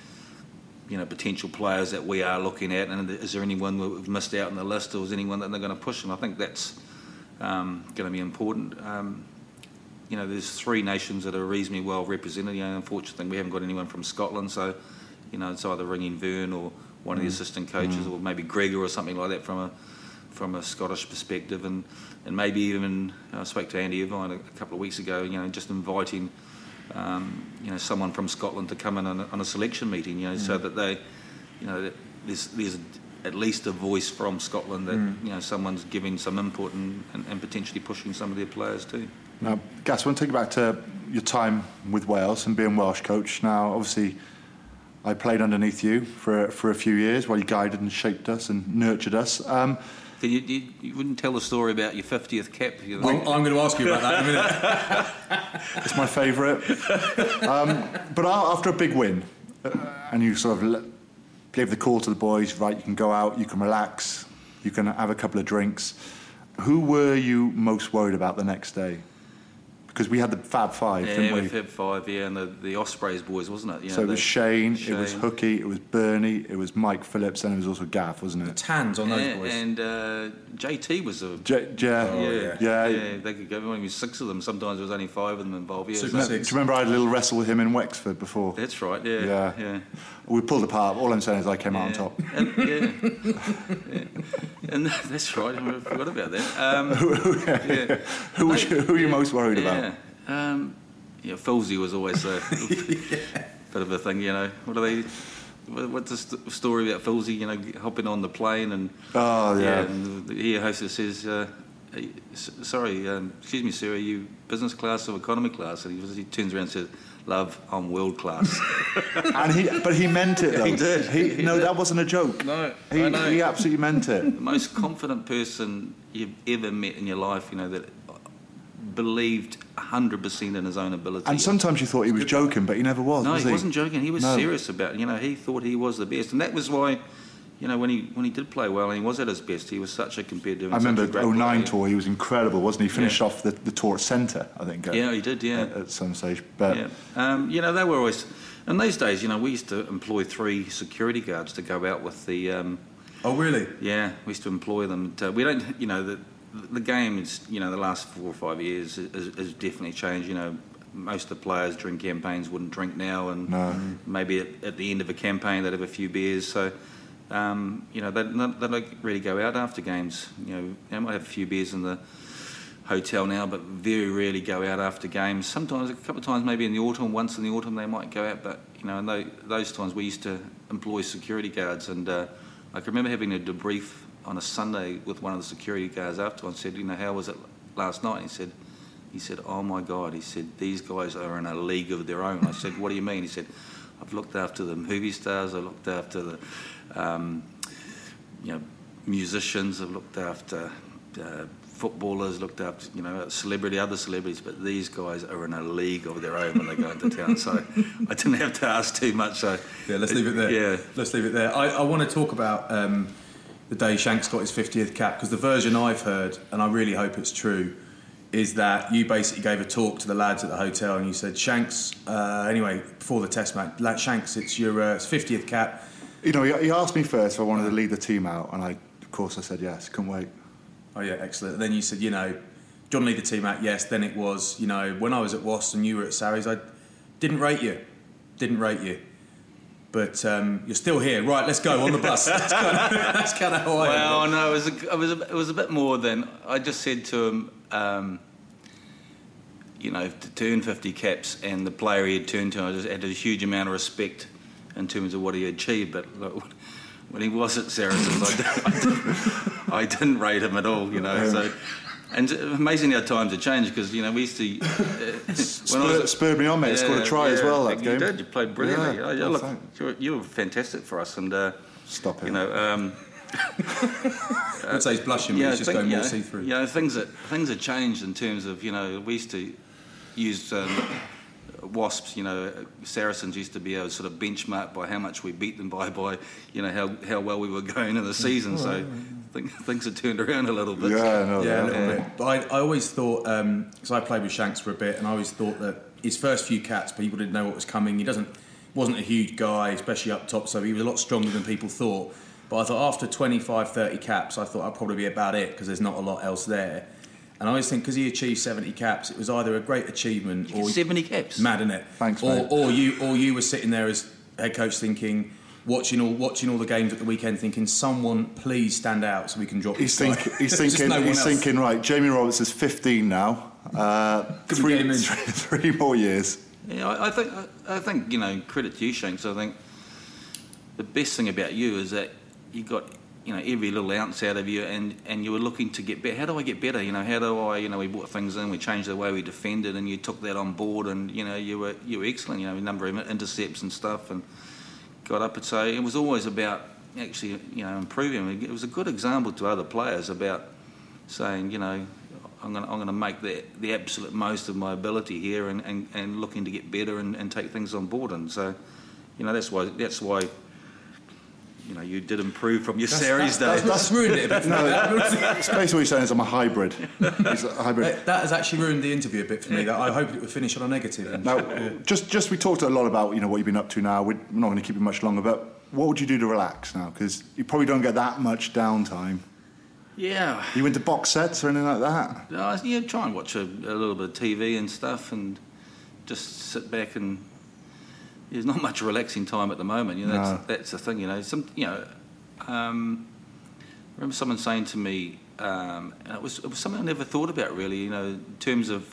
you know, potential players that we are looking at, and is there anyone we've missed out on the list, or is anyone that they're going to push? And I think that's um, going to be important. Um, you know, there's three nations that are reasonably well represented. You know, unfortunately, we haven't got anyone from Scotland, so you know, it's either ringing Vern or one mm. of the assistant coaches, mm. or maybe Gregor or something like that from a from a Scottish perspective, and and maybe even I spoke to Andy Irvine a, a couple of weeks ago. You know, just inviting. Um, you know, someone from Scotland to come in on a, on a selection meeting, you know, mm. so that they, you know, that there's there's at least a voice from Scotland that mm. you know someone's giving some input and, and, and potentially pushing some of their players too. Now, Gas, I want to take you back to your time with Wales and being Welsh coach. Now, obviously, I played underneath you for for a few years while you guided and shaped us and nurtured us. Um, You, you, you wouldn't tell the story about your fiftieth cap. You know? I'm, I'm going to ask you about that in a minute. It's my favourite. Um, but after a big win, uh, and you sort of gave the call to the boys, right, you can go out, you can relax, you can have a couple of drinks. Who were you most worried about the next day? Because we had the Fab Five, yeah, didn't we? Yeah, Fab Five, yeah, and the, the Ospreys boys, wasn't it? You so know, it was the, Shane, Shane, it was Hookie, it was Bernie, it was Mike Phillips, and it was also Gaff, wasn't it? The tans on those and, boys. And uh, J T was a... J- J- oh, yeah, yeah, yeah. yeah. They could go, there was six of them, sometimes there was only five of them involved. Yeah, so, so. Do you remember I had a little wrestle with him in Wexford before? That's right, yeah. Yeah. yeah. We pulled apart, all I'm saying is I came yeah. out on top. And, yeah. yeah. And that's right, I forgot about that. Um, who, yeah. who, was you, who are you most worried yeah. about? Um, Yeah, Filsey was always a yeah. bit of a thing, you know. What are they? What's the st- story about Filsey? You know, hopping on the plane and oh yeah, yeah and the air hostess says, uh, "Sorry, um, excuse me, sir, are you business class or economy class?" And he, he turns around and says, "Love, I'm world class." and he, but he meant it though. He did. He, he no, did. that wasn't a joke. No, he, I know. he absolutely meant it. The most confident person you've ever met in your life, you know, that believed one hundred percent in his own ability. And sometimes you thought he was joking, but he never was, no, was he? he? wasn't joking. He was no. serious about it. You know, he thought he was the best. And that was why, you know, when he when he did play well and he was at his best, he was such a competitive. I remember the oh nine tour, he was incredible, wasn't he? He finished yeah. off the, the tour at centre, I think. At, yeah, he did, yeah. At, at some stage. But yeah. um, you know, they were always... In these days, you know, we used to employ three security guards to go out with the... Um, oh, really? Yeah, we used to employ them. To, we don't, you know... The, The game is, you know, the last four or five years has definitely changed. You know, most of the players during campaigns wouldn't drink now, and no. maybe at, at the end of a campaign they'd have a few beers. So, um, you know, they they don't really go out after games. You know, they might have a few beers in the hotel now, but very rarely go out after games. Sometimes, a couple of times, maybe in the autumn. Once in the autumn they might go out, but you know, in those, those times we used to employ security guards, and uh, I can remember having a debrief on a Sunday with one of the security guards after. I said, you know, how was it last night? He said, he said, oh my God, he said, these guys are in a league of their own. I said, what do you mean? He said, I've looked after the movie stars, I've looked after the, um, you know, musicians, I've looked after uh, footballers, looked after, you know, celebrity, other celebrities, but these guys are in a league of their own when they go into town. So I didn't have to ask too much. So yeah, let's leave it there. Yeah, let's leave it there. I, I want to talk about. Um, the day Shanks got his fiftieth cap, because the version I've heard, and I really hope it's true, is that you basically gave a talk to the lads at the hotel and you said, Shanks, uh, anyway, before the test match, Shanks, it's your uh, fiftieth cap. You know, he, he asked me first if I wanted to lead the team out, and I, of course I said yes, couldn't wait. Oh yeah, excellent. And then you said, you know, do you want to lead the team out? Yes. Then it was, you know, when I was at Wasps and you were at Sarries, I didn't rate you, didn't rate you. But um, you're still here, right? Let's go on the bus. That's kind of, that's kind of how I. Well, no, it was a, it was a, it was a bit more than I just said to him. Um, you know, to turn fifty caps, and the player he had turned to, I just had a huge amount of respect in terms of what he achieved. But look, when he was at Saracens, I, did, I, didn't, I didn't rate him at all. You know, so And amazing how times have changed, because, you know, we used to... Uh, Spur, spurred me on, mate. Yeah, scored a try yeah, as well, that you game. You did. You played brilliantly. Yeah, oh, yeah, well, look, you, were, you were fantastic for us. And uh, Stop it. You know... Um, I'd say he's blushing, but yeah, he's just think, going more know, see-through. You know, things that things have changed in terms of, you know, we used to use um, Wasps, you know, Saracens used to be able to sort of benchmark by how much we beat them by, by you know, how how well we were going in the season. Oh, so yeah, yeah. I think things have turned around a little bit. Yeah, so. no, yeah, a little yeah. bit. But I, I always thought, because um, I played with Shanks for a bit, and I always thought that his first few caps, people didn't know what was coming. He doesn't wasn't a huge guy, especially up top, so he was a lot stronger than people thought. But I thought after twenty-five, thirty caps, I thought I'd probably be about it, because there's not a lot else there. And I always think, because he achieved seventy caps, it was either a great achievement or... seventy caps? Mad, isn't it? Thanks, or, mate. Or you, or you were sitting there as head coach thinking, watching all watching all the games at the weekend, thinking, someone please stand out so we can drop he's this think, guy. He's thinking, no he's thinking, right, Jamie Roberts is fifteen now. Uh, three, three, three more years. Yeah, I, I think, I, I think, you know, credit to you, Shanks. I think the best thing about you is that you got... you know, every little ounce out of you, and, and you were looking to get better. How do I get better? You know, how do I, you know, we brought things in, we changed the way we defended, and you took that on board, and, you know, you were you were excellent, you know, a number of intercepts and stuff, and got up. And so it was always about actually, you know, improving. It was a good example to other players about saying, you know, I'm going I'm going to make the, the absolute most of my ability here, and, and, and looking to get better and, and take things on board. And so, you know, that's why that's why. You know, you did improve from your that's, series that's, days. That's, that's ruined it a bit. No, it's basically what you're saying is I'm a hybrid. He's a hybrid. That, that has actually ruined the interview a bit for me. That I hoped it would finish on a negative. Now, yeah. just just we talked a lot about, you know, what you've been up to now. We're not going to keep you much longer, but what would you do to relax now? Because you probably don't get that much downtime. Yeah. You into box sets or anything like that? Uh, yeah, try and watch a, a little bit of T V and stuff, and just sit back and. There's not much relaxing time at the moment. You know, that's, no. that's the thing. You know, some. You know, um, I remember someone saying to me, um, and it was it was something I never thought about really. You know, in terms of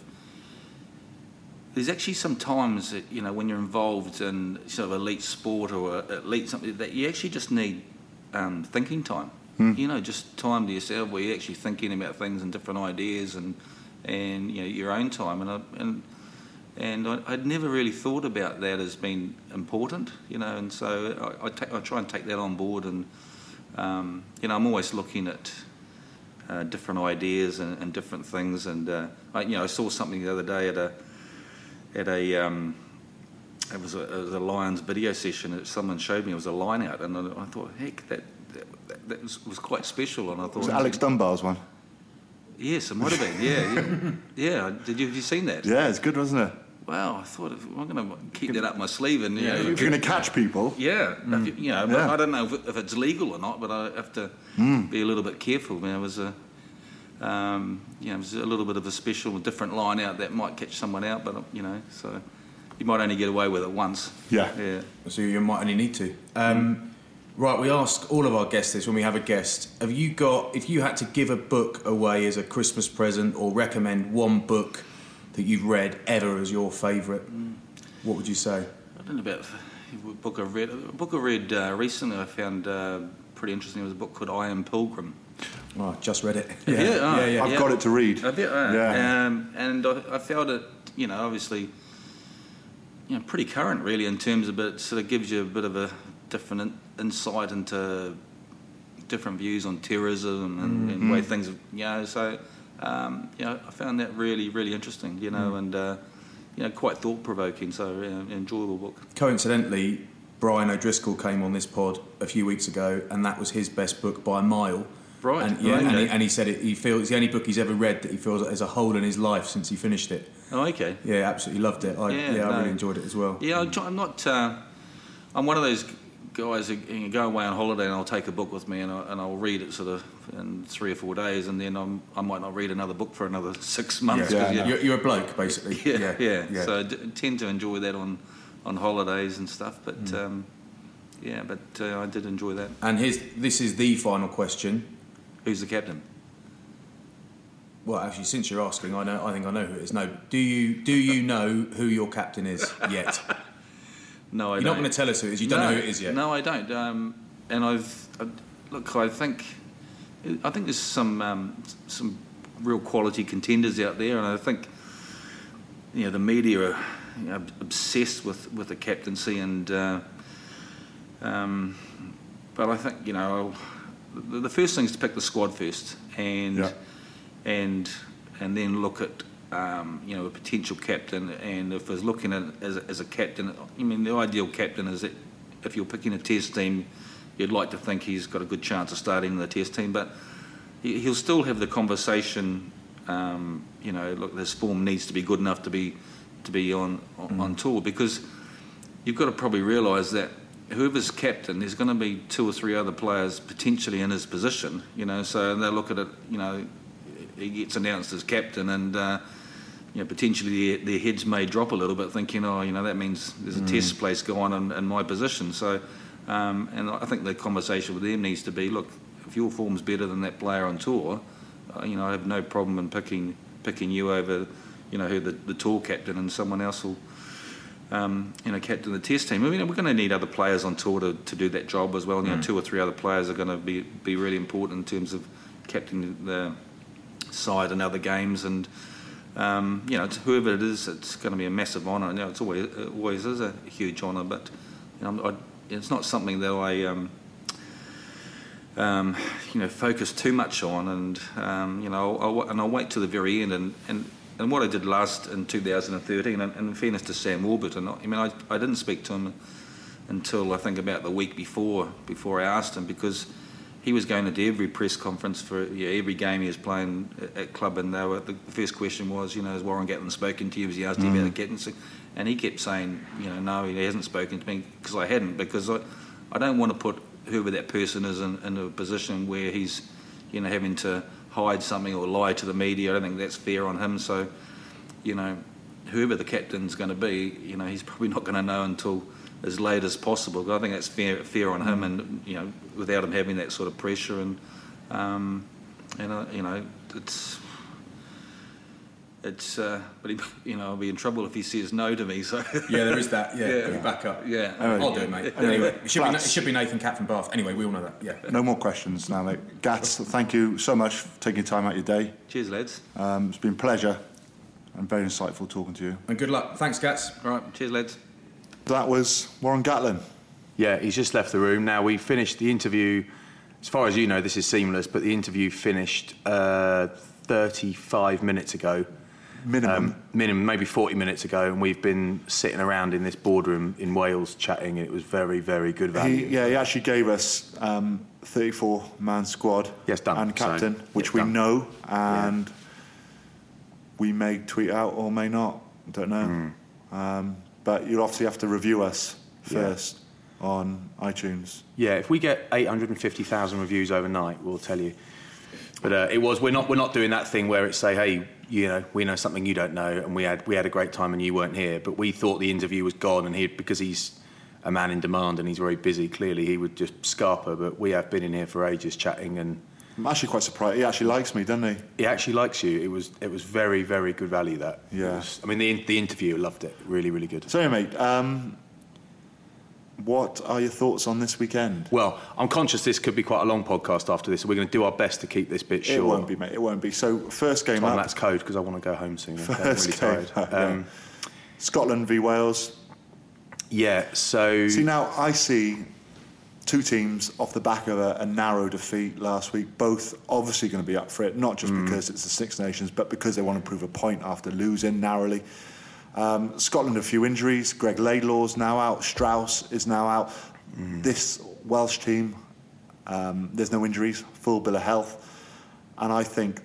there's actually some times that, you know, when you're involved in sort of elite sport or elite something, that you actually just need um, thinking time. Hmm. You know, just time to yourself where you're actually thinking about things and different ideas and and you know your own time. And I, and And I, I'd never really thought about that as being important, you know, and so I, I, take, I try and take that on board, and, um, you know, I'm always looking at uh, different ideas and, and different things, and, uh, I, you know, I saw something the other day at a, at a, um, it was a, it was a Lions video session that someone showed me. It was a line out, and I, I thought, heck, that, that, that was, was quite special, and I thought... Was it Alex Dunbar's one? Yes, it might have been, yeah, yeah. yeah. Did you, have you seen that? Yeah, it's good, wasn't it? Wow, I thought if, I'm going to keep that up my sleeve, and you yeah, know, if you're going to catch people, yeah, mm. you, you know, yeah. I don't know if, if it's legal or not, but I have to mm. be a little bit careful. I mean, it was a, um, you know, it was a little bit of a special, different line out that might catch someone out, but you know, so you might only get away with it once. Yeah, yeah. So you might only need to. Um, mm. Right, we ask all of our guests this when we have a guest. Have you got, if you had to give a book away as a Christmas present, or recommend one book that you've read ever as your favourite, mm. what would you say? I don't know about a book I've read. A book I read uh, recently I found uh, pretty interesting. It was a book called I Am Pilgrim. Oh, I just read it. Yeah, yeah, oh, yeah, yeah. I've yeah. got it to read. A bit, uh, yeah. Um, and I, I felt it, you know, obviously, you know, pretty current really in terms of it. Sort of gives you a bit of a different in, insight into different views on terrorism and, mm-hmm. and way things, you know, so... Um, you know, I found that really, really interesting, you know, mm. and, uh, you know, quite thought-provoking, so uh, enjoyable book. Coincidentally, Brian O'Driscoll came on this pod a few weeks ago, and that was his best book by a mile. Right. And, yeah, okay. and, he, and he said it, he feels it's the only book he's ever read that he feels like there's a hole in his life since he finished it. Oh, okay. Yeah, absolutely loved it. I, yeah, yeah no. I really enjoyed it as well. Yeah, I'm, try, I'm not... Uh, I'm one of those guys who you know, go away on holiday and I'll take a book with me and, I, and I'll read it sort of in three or four days, and then I'm, I might not read another book for another six months. Yeah, yeah. You're, you're a bloke, basically. Yeah, yeah. yeah. yeah. So I d- tend to enjoy that on, on holidays and stuff, but mm. um, yeah, but uh, I did enjoy that. And here's, this is the final question. Who's the captain? Well, actually, since you're asking, I know. I think I know who it is. No, do you do you know who your captain is yet? No, I You're don't. not going to tell us who it is. You don't no, know who it is yet. No, I don't. Um, and I've I, look. I think I think there's some um, some real quality contenders out there, and I think you know the media are you know, obsessed with, with the captaincy, and uh, um, but I think you know the, the first thing is to pick the squad first, and yeah. and and then look at um, you know a potential captain, and if I was looking at as a, as a captain, I mean the ideal captain is that if you're picking a test team, you'd like to think he's got a good chance of starting the test team, but he, he'll still have the conversation. Um, you know, look, this form needs to be good enough to be to be on on, mm. on tour, because you've got to probably realise that whoever's captain, there's going to be two or three other players potentially in his position. You know, so they look at it. You know, he gets announced as captain, and uh, you know potentially their, their heads may drop a little bit, thinking, oh, you know, that means there's a mm. test place going on in, in my position. So, um, and I think the conversation with them needs to be, look, if your form's better than that player on tour, uh, you know, I have no problem in picking picking you over, you know, who the, the tour captain, and someone else will, um, you know, captain the test team. I mean, we're going to need other players on tour to, to do that job as well. You know, mm. two or three other players are going to be be really important in terms of captaining the side in other games, and um, you know, it's, whoever it is, it's going to be a massive honour. You know, it's always it always is a huge honour, but you know, I, it's not something that I. Um, Um, you know, focus too much on, and um, you know, I'll, I'll, and I'll wait till the very end. And, and, and what I did last in two thousand thirteen, and, and in fairness to Sam Warburton, I mean, I, I didn't speak to him until I think about the week before before I asked him, because he was going into every press conference for yeah, every game he was playing at, at club, and they were, the first question was, you know, has Warren Gatland spoken to you? Was he asked mm. you about the captaincy? And he kept saying, you know, no, he hasn't spoken to me, because I hadn't, because I, I don't want to put whoever that person is in, in a position where he's, you know, having to hide something or lie to the media. I don't think that's fair on him. So, you know, whoever the captain's going to be, you know, he's probably not going to know until as late as possible. But I think that's fair fair on him, and you know, without him having that sort of pressure, and um, and uh, you know, it's. It's, uh, but he, you know, I'll be in trouble if he says no to me. So yeah, there is that. Yeah, yeah. Put it back up. Yeah, oh, I'll do it, mate. Anyway, it should, be, it should be Nathan Captain Bath. Anyway, we all know that. Yeah. No more questions now, mate. Gats, thank you so much for taking time out of your day. Cheers, lads. Um, it's been a pleasure and very insightful talking to you. And good luck. Thanks, Gats. All right, cheers, lads. That was Warren Gatland. Yeah, he's just left the room. Now, we finished the interview. As far as you know, this is seamless, but the interview finished uh, thirty-five minutes ago. Minimum. Um, minimum, maybe forty minutes ago, and we've been sitting around in this boardroom in Wales chatting, and it was very, very good value. He, yeah, he actually gave us um, thirty-four man squad yes, done. and captain, so, which yes, we done. know, and yeah. we may tweet out or may not, I don't know. Mm. Um, but you'll obviously have to review us first yeah. on iTunes. Yeah, if we get eight hundred fifty thousand reviews overnight, we'll tell you. But uh, it was we're not we're not doing that thing where it's say, hey, you know, we know something you don't know, and we had we had a great time and you weren't here. But we thought the interview was gone, and he because he's a man in demand and he's very busy. Clearly, he would just scarper. But we have been in here for ages chatting, and I'm actually quite surprised. He actually likes me, doesn't he? He actually likes you. It was it was very very good value. That yeah. Was, I mean, the the interview loved it. Really really good. So, mate. Um, What are your thoughts on this weekend? Well, I'm conscious this could be quite a long podcast after this, so we're going to do our best to keep this bit short. It won't be, mate. It won't be. So, first game Tom, up. that's code, because I want to go home soon. First really game tired. up, um, yeah. Scotland v Wales. Yeah, so... See, now, I see two teams off the back of a, a narrow defeat last week, both obviously going to be up for it, not just mm. because it's the Six Nations, but because they want to prove a point after losing narrowly. Um, Scotland, a few injuries. Greg Laidlaw's now out. Strauss is now out. Mm. This Welsh team, um, there's no injuries, full bill of health. And I think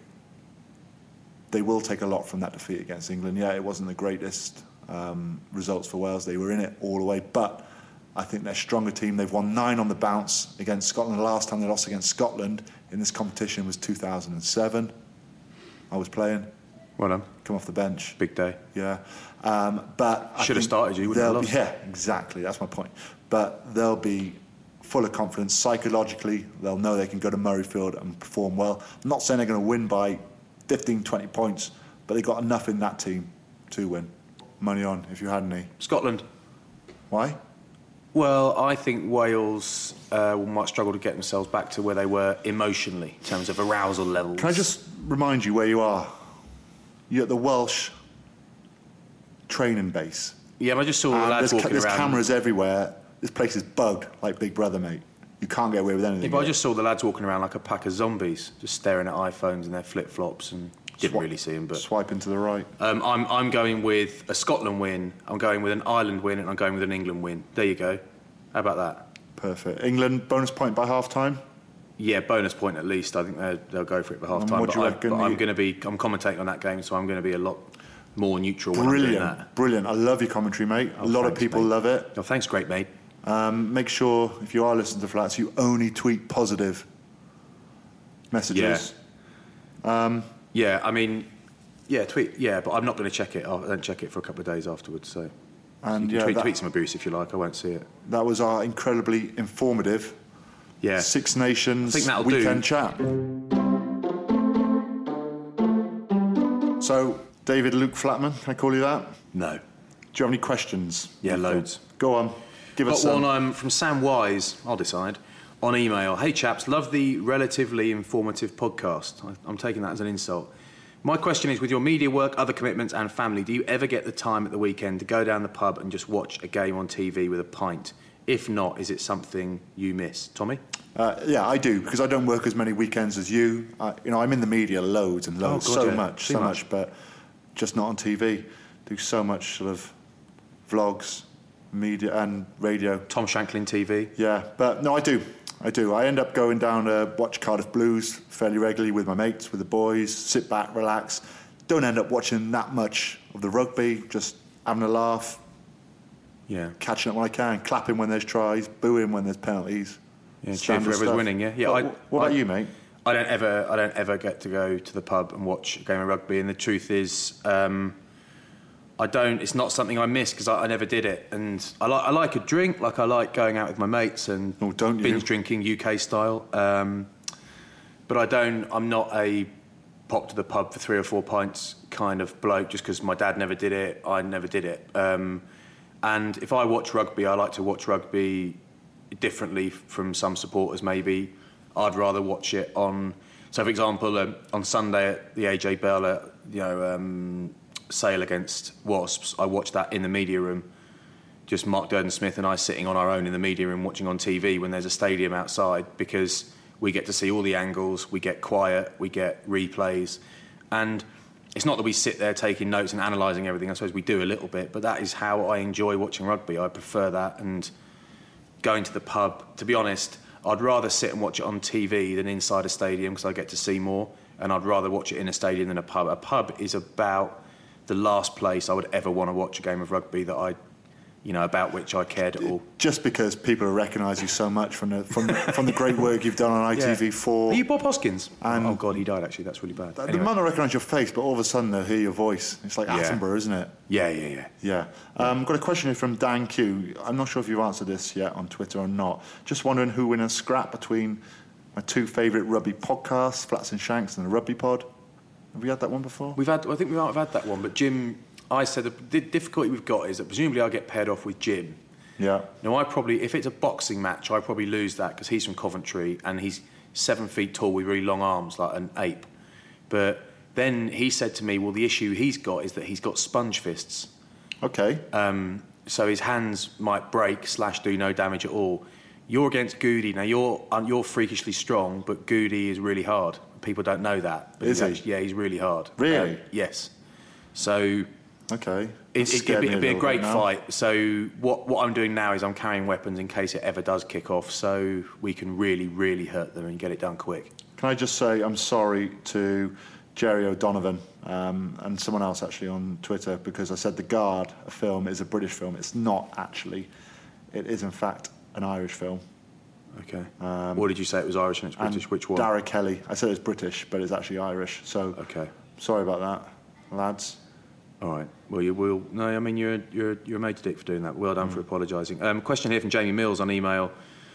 they will take a lot from that defeat against England. Yeah, it wasn't the greatest um, results for Wales. They were in it all the way. But I think they're a stronger team. They've won nine on the bounce against Scotland. The last time they lost against Scotland in this competition was two thousand seven. I was playing. Well done. Come off the bench. Big day. Yeah. Um, but should have started you, wouldn't have lost. Yeah, exactly. That's my point. But they'll be full of confidence. Psychologically, they'll know they can go to Murrayfield and perform well. I'm not saying they're going to win by fifteen, twenty points, but they've got enough in that team to win. Money on, if you had any. Scotland. Why? Well, I think Wales uh, might struggle to get themselves back to where they were emotionally in terms of arousal levels. Can I just remind you where you are? You're at the Welsh training base. Yeah, but I just saw the and lads there's, walking there's around. There's cameras everywhere. This place is bugged like Big Brother, mate. You can't get away with anything. Yeah, but I yet. just saw the lads walking around like a pack of zombies, just staring at iPhones and their flip-flops, and didn't Swi- really see them. But swiping to the right. Um, I'm I'm going with a Scotland win. I'm going with an Ireland win, and I'm going with an England win. There you go. How about that? Perfect. England bonus point by half time. Yeah, bonus point at least. I think they'll, they'll go for it by half And time. what But, do you I, reckon but I'm you- going to be I'm commentating on that game, so I'm going to be a lot more neutral when I'm doing that. Brilliant, brilliant. I love your commentary, mate. Oh, a lot of thanks, people mate. love it. Oh, thanks, great mate. Um, make sure, if you are listening to Flats, you only tweet positive messages. Um, yeah, I mean, yeah, tweet. Yeah, but I'm not going to check it. I don't check it for a couple of days afterwards. So, And so you yeah, can tweet, that, tweet some abuse if you like. I won't see it. that was our incredibly informative Yeah, Six Nations I think that'll weekend do. chat. So, David Luke Flatman, can I call you that? no. Do you have any questions? Yeah, loads. Go on, give us Got some. one um, from Sam Wise. I'll decide. On email. Hey chaps, love the relatively informative podcast. I, I'm taking that as an insult. My question is, with your media work, other commitments and family, do you ever get the time at the weekend to go down the pub and just watch a game on T V with a pint? If not, is it something you miss? Tommy? Uh, yeah, I do, because I don't work as many weekends as you. I, you know, I'm in the media loads and loads, Oh, God, so yeah. much, Too so much. much, but just not on T V. Do so much sort of vlogs, media and radio. Tom Shanklin T V? Yeah, but no, I do. I do. I end up going down to watch Cardiff Blues fairly regularly with my mates, with the boys, sit back, relax. Don't end up watching that much of the rugby, just having a laugh, Yeah. catching up when I can, clapping when there's tries, booing when there's penalties. Yeah, cheer Standard for whoever's stuff. winning, yeah. yeah What, I, what about I, you, mate? I don't ever, I don't ever get to go to the pub and watch a game of rugby. And the truth is, um, I don't. It's not something I miss because I, I never did it. And I like, I like a drink. Like I like going out with my mates and Oh, don't you? binge drinking U K style. Um, but I don't. I'm not a pop to the pub for three or four pints kind of bloke. Just because my dad never did it, I never did it. Um, and if I watch rugby, I like to watch rugby differently from some supporters. Maybe I'd rather watch it on. So, for example, um, on Sunday at the A J Bell, uh, you know, um, Sale against Wasps, I watched that in the media room. Just Mark Durden-Smith and I sitting on our own in the media room watching on T V when there's a stadium outside, because we get to see all the angles, we get quiet, we get replays, and it's not that we sit there taking notes and analysing everything. I suppose we do a little bit, but that is how I enjoy watching rugby. I prefer that, and going to the pub, to be honest, I'd rather sit and watch it on T V than inside a stadium because I get to see more, and I'd rather watch it in a stadium than a pub. A pub is about the last place I would ever want to watch a game of rugby that I, you know, about which I cared at all. Just because people recognise you so much from the from from the great work you've done on I T V four. Are you Bob Hoskins? And- oh God, he died actually. That's really bad. The Anyway. man will recognise your face, but all of a sudden they'll hear your voice. It's like Yeah. Attenborough, isn't it? Yeah, yeah, yeah. Yeah. Um, got a question here from Dan Q. I'm not sure if you've answered this yet on Twitter or not. Just wondering who win a scrap between my two favourite rugby podcasts, Flats and Shanks and the Rugby Pod. Have we had that one before? We've had. I think we might have had that one, but Jim. I said the the difficulty we've got is that presumably I get paired off with Jim. Yeah. Now I probably, if it's a boxing match, I probably lose that because he's from Coventry and he's seven feet tall with really long arms like an ape. But then he said to me, well, the issue he's got is that he's got sponge fists. Okay. Um, so his hands might break slash do no damage at all. You're against Goody. Now you're uh, you're freakishly strong, but Goody is really hard. People don't know that. But Is he's he? actually- yeah, he's really hard. Really? Um, yes. So Okay. it, That's it, scared it'd be, me it'd be a little great bit now. fight. So what what I'm doing now is I'm carrying weapons in case it ever does kick off, so we can really really hurt them and get it done quick. Can I just say I'm sorry to Jerry O'Donovan um, and someone else actually on Twitter, because I said The Guard, a film, is a British film. It's not actually. It is in fact an Irish film. Okay. Or did you say it was Irish and it's British? And Which one? Dara Kelly. I said it's British, but it's actually Irish. So Okay. sorry about that, lads. All right. Well, you will. No, I mean you're you're you're a major dick for doing that. Well done for apologising. Um, question here from Jamie Mills on email.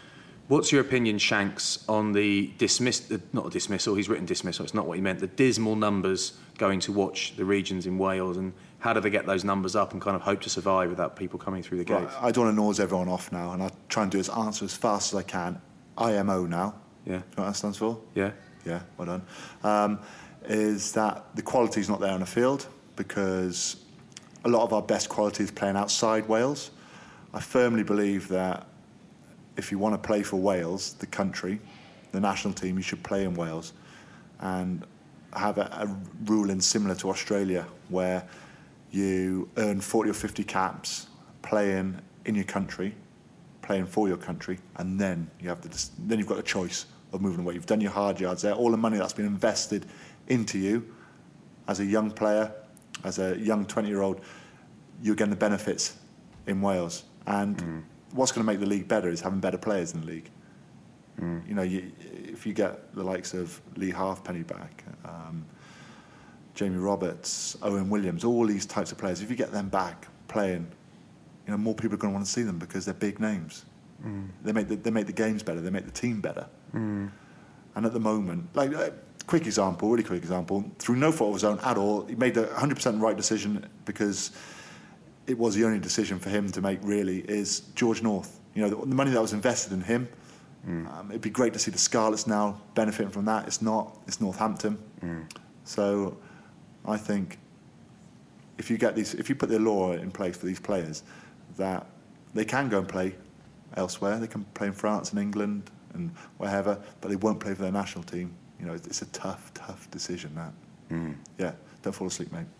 What's your opinion, Shanks, on the dismiss? Not a dismissal. He's written dismissal. It's not what he meant. The dismal numbers going to watch the regions in Wales, and how do they get those numbers up and kind of hope to survive without people coming through the gates? Right, I don't want to nose everyone off now, and I'll try and do this answer as fast as I can. I M O now. Yeah. Do you know what that stands for? Yeah. Yeah. Well done. Um, is that the quality is not there on the field because a lot of our best quality is playing outside Wales. I firmly believe that if you want to play for Wales, the country, the national team, you should play in Wales and have a, a ruling similar to Australia where you earn forty or fifty caps playing in your country, playing for your country, and then you have the, then you've got a choice of moving away. You've done your hard yards there. All the money that's been invested into you as a young player, as a young twenty-year-old, you're getting the benefits in Wales. And mm. what's going to make the league better is having better players in the league. Mm. You know, you, if you get the likes of Lee Halfpenny back, um, Jamie Roberts, Owen Williams, all these types of players, if you get them back playing, you know, more people are going to want to see them because they're big names. Mm. They make the, they make the games better. They make the team better. Mm. And at the moment, like a quick example, really quick example, through no fault of his own at all, he made the one hundred percent right decision because it was the only decision for him to make, really, is George North. You know, the, the money that was invested in him, mm. um, it'd be great to see the Scarlets now benefiting from that. It's not. It's Northampton. Mm. So I think if you get these, if you put the law in place for these players, that they can go and play elsewhere. They can play in France and England and wherever, but they won't play for their national team. You know, it's, it's a tough, tough decision, that. Mm. Yeah, don't fall asleep, mate.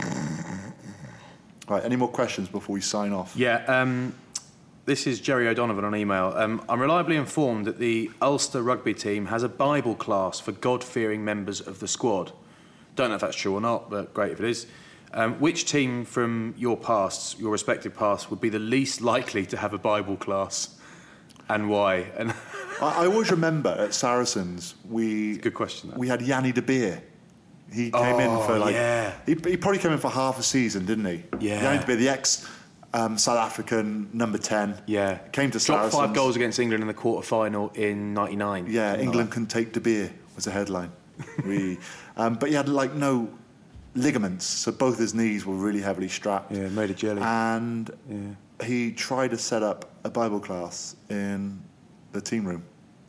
Right, any more questions before we sign off? Yeah, um, this is Jerry O'Donovan on email. Um, I'm reliably informed that the Ulster rugby team has a Bible class for God-fearing members of the squad. Don't know if that's true or not, but great if it is. Um, which team from your pasts, your respective pasts, would be the least likely to have a Bible class, and why? And I, I always remember at Saracens we good question. That. We had Yanni de Beer. He came oh, in for like yeah. he, he probably came in for half a season, didn't he? Yeah. Yanni de Beer, the ex um, South African number ten. Yeah. Came to Dropped Saracens. five goals against England in the quarter final in ninety-nine. Yeah, England can take de Beer was the headline. we, um, but he had like no ligaments, so both his knees were really heavily strapped. Yeah, made of jelly. And yeah. he tried to set up a Bible class in the team room,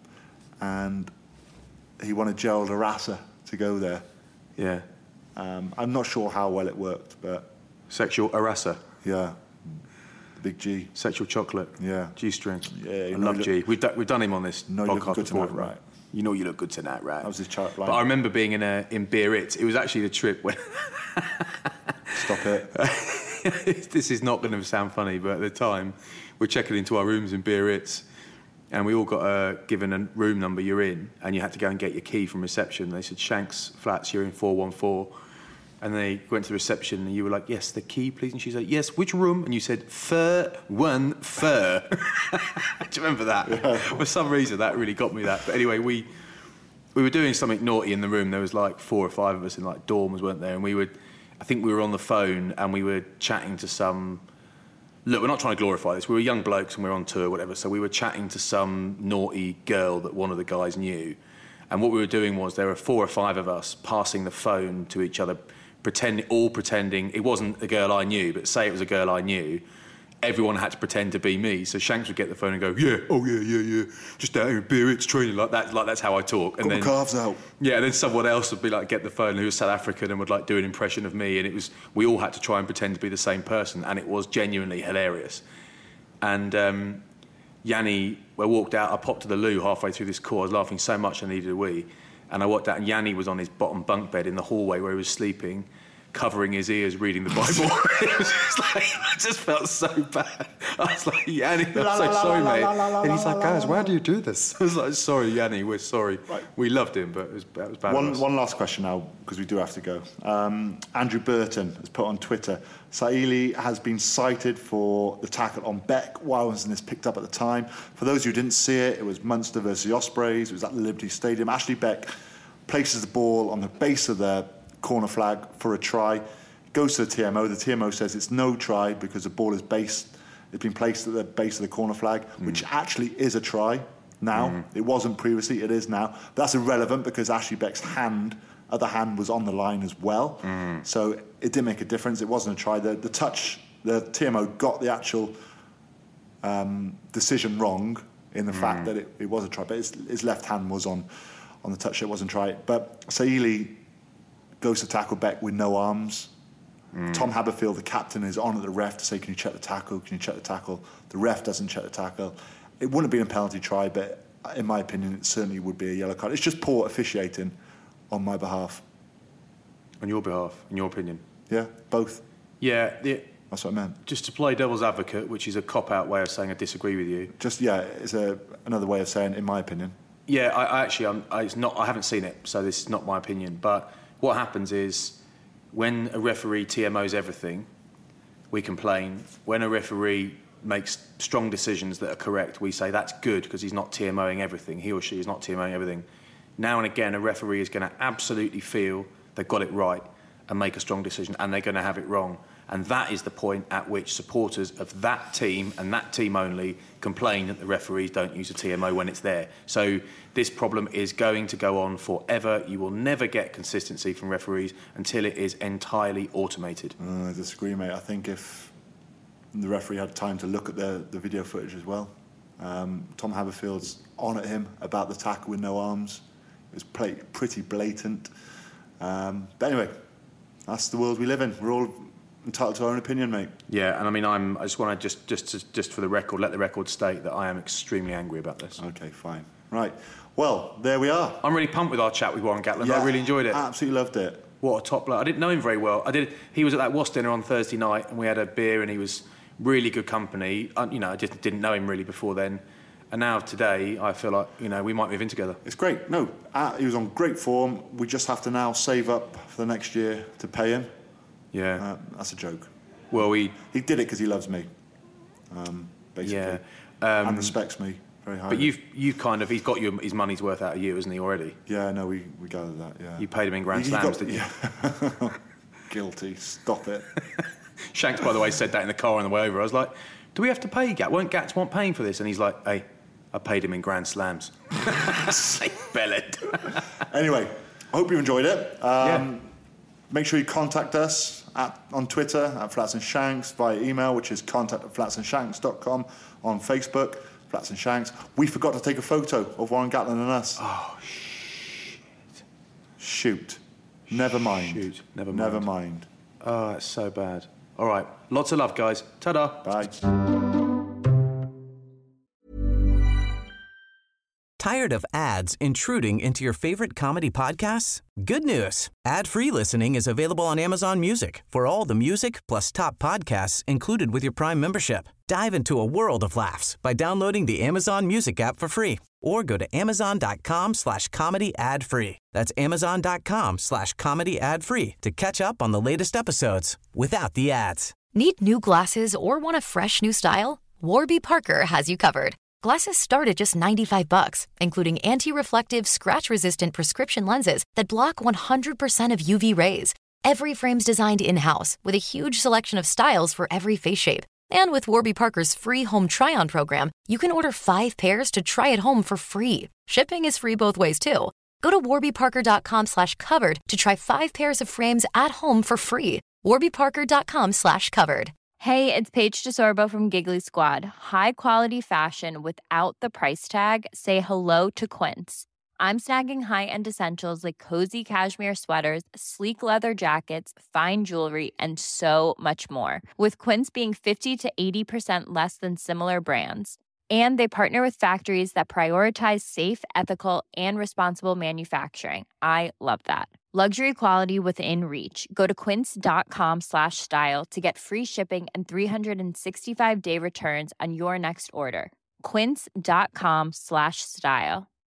and he wanted Gerald Arasa to go there. Yeah. Um, I'm not sure how well it worked, but sexual Arasa. Yeah. The big G. Sexual chocolate. Yeah. G-string. Yeah. I love G. We've done, we've done him on this no, podcast good before, tonight, right? You know you look good tonight, right? That was his chart line. But I remember being in a in Biarritz. It was actually the trip when. Stop it. This is not going to sound funny, but at the time, we're checking into our rooms in Biarritz, and we all got uh, given a room number you're in, and you had to go and get your key from reception. They said, Shanks Flats, you're in four one four. And they went to the reception, and you were like, yes, the key, please. And she's like, yes, which room? And you said, fur, one, fur. Do you remember that? Yeah. For some reason, that really got me that. But anyway, we we were doing something naughty in the room. There was like four or five of us in like dorms, weren't there? And we would, I think we were on the phone, and we were chatting to some, look, we're not trying to glorify this. We were young blokes, and we were on tour, whatever. So we were chatting to some naughty girl that one of the guys knew. And what we were doing was there were four or five of us passing the phone to each other, pretend, all pretending it wasn't a girl I knew, but say it was a girl I knew, everyone had to pretend to be me. So Shanks would get the phone and go, yeah, oh yeah, yeah, yeah, just out here in Biarritz training, like that, like that's how I talk. And Got then the calves out. Yeah, and then someone else would be like, get the phone, who was South African, and would like do an impression of me, and it was, we all had to try and pretend to be the same person, and it was genuinely hilarious. And um, Yanni, I walked out, I popped to the loo halfway through this call, I was laughing so much I needed a wee. And I walked out, and Yanni was on his bottom bunk bed in the hallway where he was sleeping, covering his ears, reading the Bible. It was just like, I just felt so bad. I was like, Yanni, I'm la, so la, sorry, la, mate. la, la, la, and he's like, guys, la, why do you do this? I was like, sorry, Yanni, we're sorry. Right. We loved him, but it was, that was bad. One, one last question now, because we do have to go. Um, Andrew Burton has put on Twitter, Saili has been cited for the tackle on Beck. Why wasn't this picked up at the time? For those who didn't see it, it was Munster versus the Ospreys. It was at the Liberty Stadium. Ashley Beck places the ball on the base of the corner flag for a try, goes to the T M O. The T M O says it's no try because the ball is based, it's been placed at the base of the corner flag, mm. which actually is a try. now. Mm. It wasn't previously, it is now. But that's irrelevant because Ashley Beck's hand, other hand, was on the line as well. Mm. So it did make a difference. It wasn't a try. The, the touch, the T M O got the actual um, decision wrong in the mm. fact that it, it was a try. But his, his left hand was on, on the touch. It wasn't try. But Saili goes to tackle Beck with no arms. Mm. Tom Haberfield, the captain, is on at the ref to say, can you check the tackle? Can you check the tackle? The ref doesn't check the tackle. It wouldn't have been a penalty try, but in my opinion, it certainly would be a yellow card. It's just poor officiating on my behalf. On your behalf, in your opinion? Yeah, both. Yeah. The, That's what I meant. Just to play devil's advocate, which is a cop-out way of saying I disagree with you. Just, yeah, it's a, another way of saying, in my opinion. Yeah, I, I actually, I'm, I, it's not, I haven't seen it, so this is not my opinion. But what happens is, when a referee T M Os everything, we complain. When a referee makes strong decisions that are correct, we say that's good because he's not TMOing everything. He or she is not TMOing everything. Now and again, a referee is going to absolutely feel they've got it right and make a strong decision, and they're going to have it wrong. And that is the point at which supporters of that team and that team only complain that the referees don't use a T M O when it's there. So this problem is going to go on forever. You will never get consistency from referees until it is entirely automated. Uh, I disagree, mate. I think if the referee had time to look at the, the video footage as well. Um, Tom Haberfield's on at him about the tackle with no arms. It was play, pretty blatant. Um, but anyway, that's the world we live in. We're all entitled to our own opinion, mate. Yeah, and I mean, I'm. I just want to just, just, just, just for the record, let the record state that I am extremely angry about this. Okay, fine. Right. Well, there we are. I'm really pumped with our chat with Warren Gatland. Yeah, I really enjoyed it. Absolutely loved it. What a top bloke. I didn't know him very well. I did. He was at that Wasp dinner on Thursday night, and we had a beer, and he was really good company. I, you know, I just didn't know him really before then. And now today, I feel like, you know, we might move in together. It's great. No, uh, he was on great form. We just have to now save up for the next year to pay him. Yeah. Uh, that's a joke. Well, we... He did it because he loves me, um, basically. Yeah. Um, and respects me very highly. But you've, you've kind of... He's got your, his money's worth out of you, hasn't he, already? Yeah, no, we, we gathered that, yeah. You paid him in Grand He- he Slams, got- didn't you? yeah. Guilty. Stop it. Shanks, by the way, said that in the car on the way over. I was like, do we have to pay Gat? Won't Gats want paying for this? And he's like, hey, I paid him in Grand Slams. Say bellend. Anyway, I hope you enjoyed it. Um, Yeah. Make sure you contact us at, on Twitter at Flats and Shanks, via email, which is contact at flats and shanks dot com, on Facebook, Flats and Shanks. We forgot to take a photo of Warren Gatland and us. Oh, shit. Shoot. Never mind. Shoot. Never mind. Never mind. Oh, it's so bad. All right. Lots of love, guys. Ta-da. Bye. Tired of ads intruding into your favorite comedy podcasts? Good news. Ad-free listening is available on Amazon Music for all the music plus top podcasts included with your Prime membership. Dive into a world of laughs by downloading the Amazon Music app for free or go to amazon.com slash comedy ad free. That's amazon.com slash comedy ad free to catch up on the latest episodes without the ads. Need new glasses or want a fresh new style? Warby Parker has you covered. Glasses start at just ninety-five bucks, including anti-reflective, scratch-resistant prescription lenses that block one hundred percent of U V rays. Every frame's designed in-house with a huge selection of styles for every face shape. And with Warby Parker's free home try-on program, you can order five pairs to try at home for free. Shipping is free both ways, too. Go to warbyparker.com slash covered to try five pairs of frames at home for free. warbyparker.com slash covered. Hey, it's Paige DeSorbo from Giggly Squad. High quality fashion without the price tag. Say hello to Quince. I'm snagging high-end essentials like cozy cashmere sweaters, sleek leather jackets, fine jewelry, and so much more. With Quince being fifty to eighty percent less than similar brands. And they partner with factories that prioritize safe, ethical, and responsible manufacturing. I love that. Luxury quality within reach. Go to quince.com slash style to get free shipping and three sixty-five day returns on your next order. Quince.com slash style.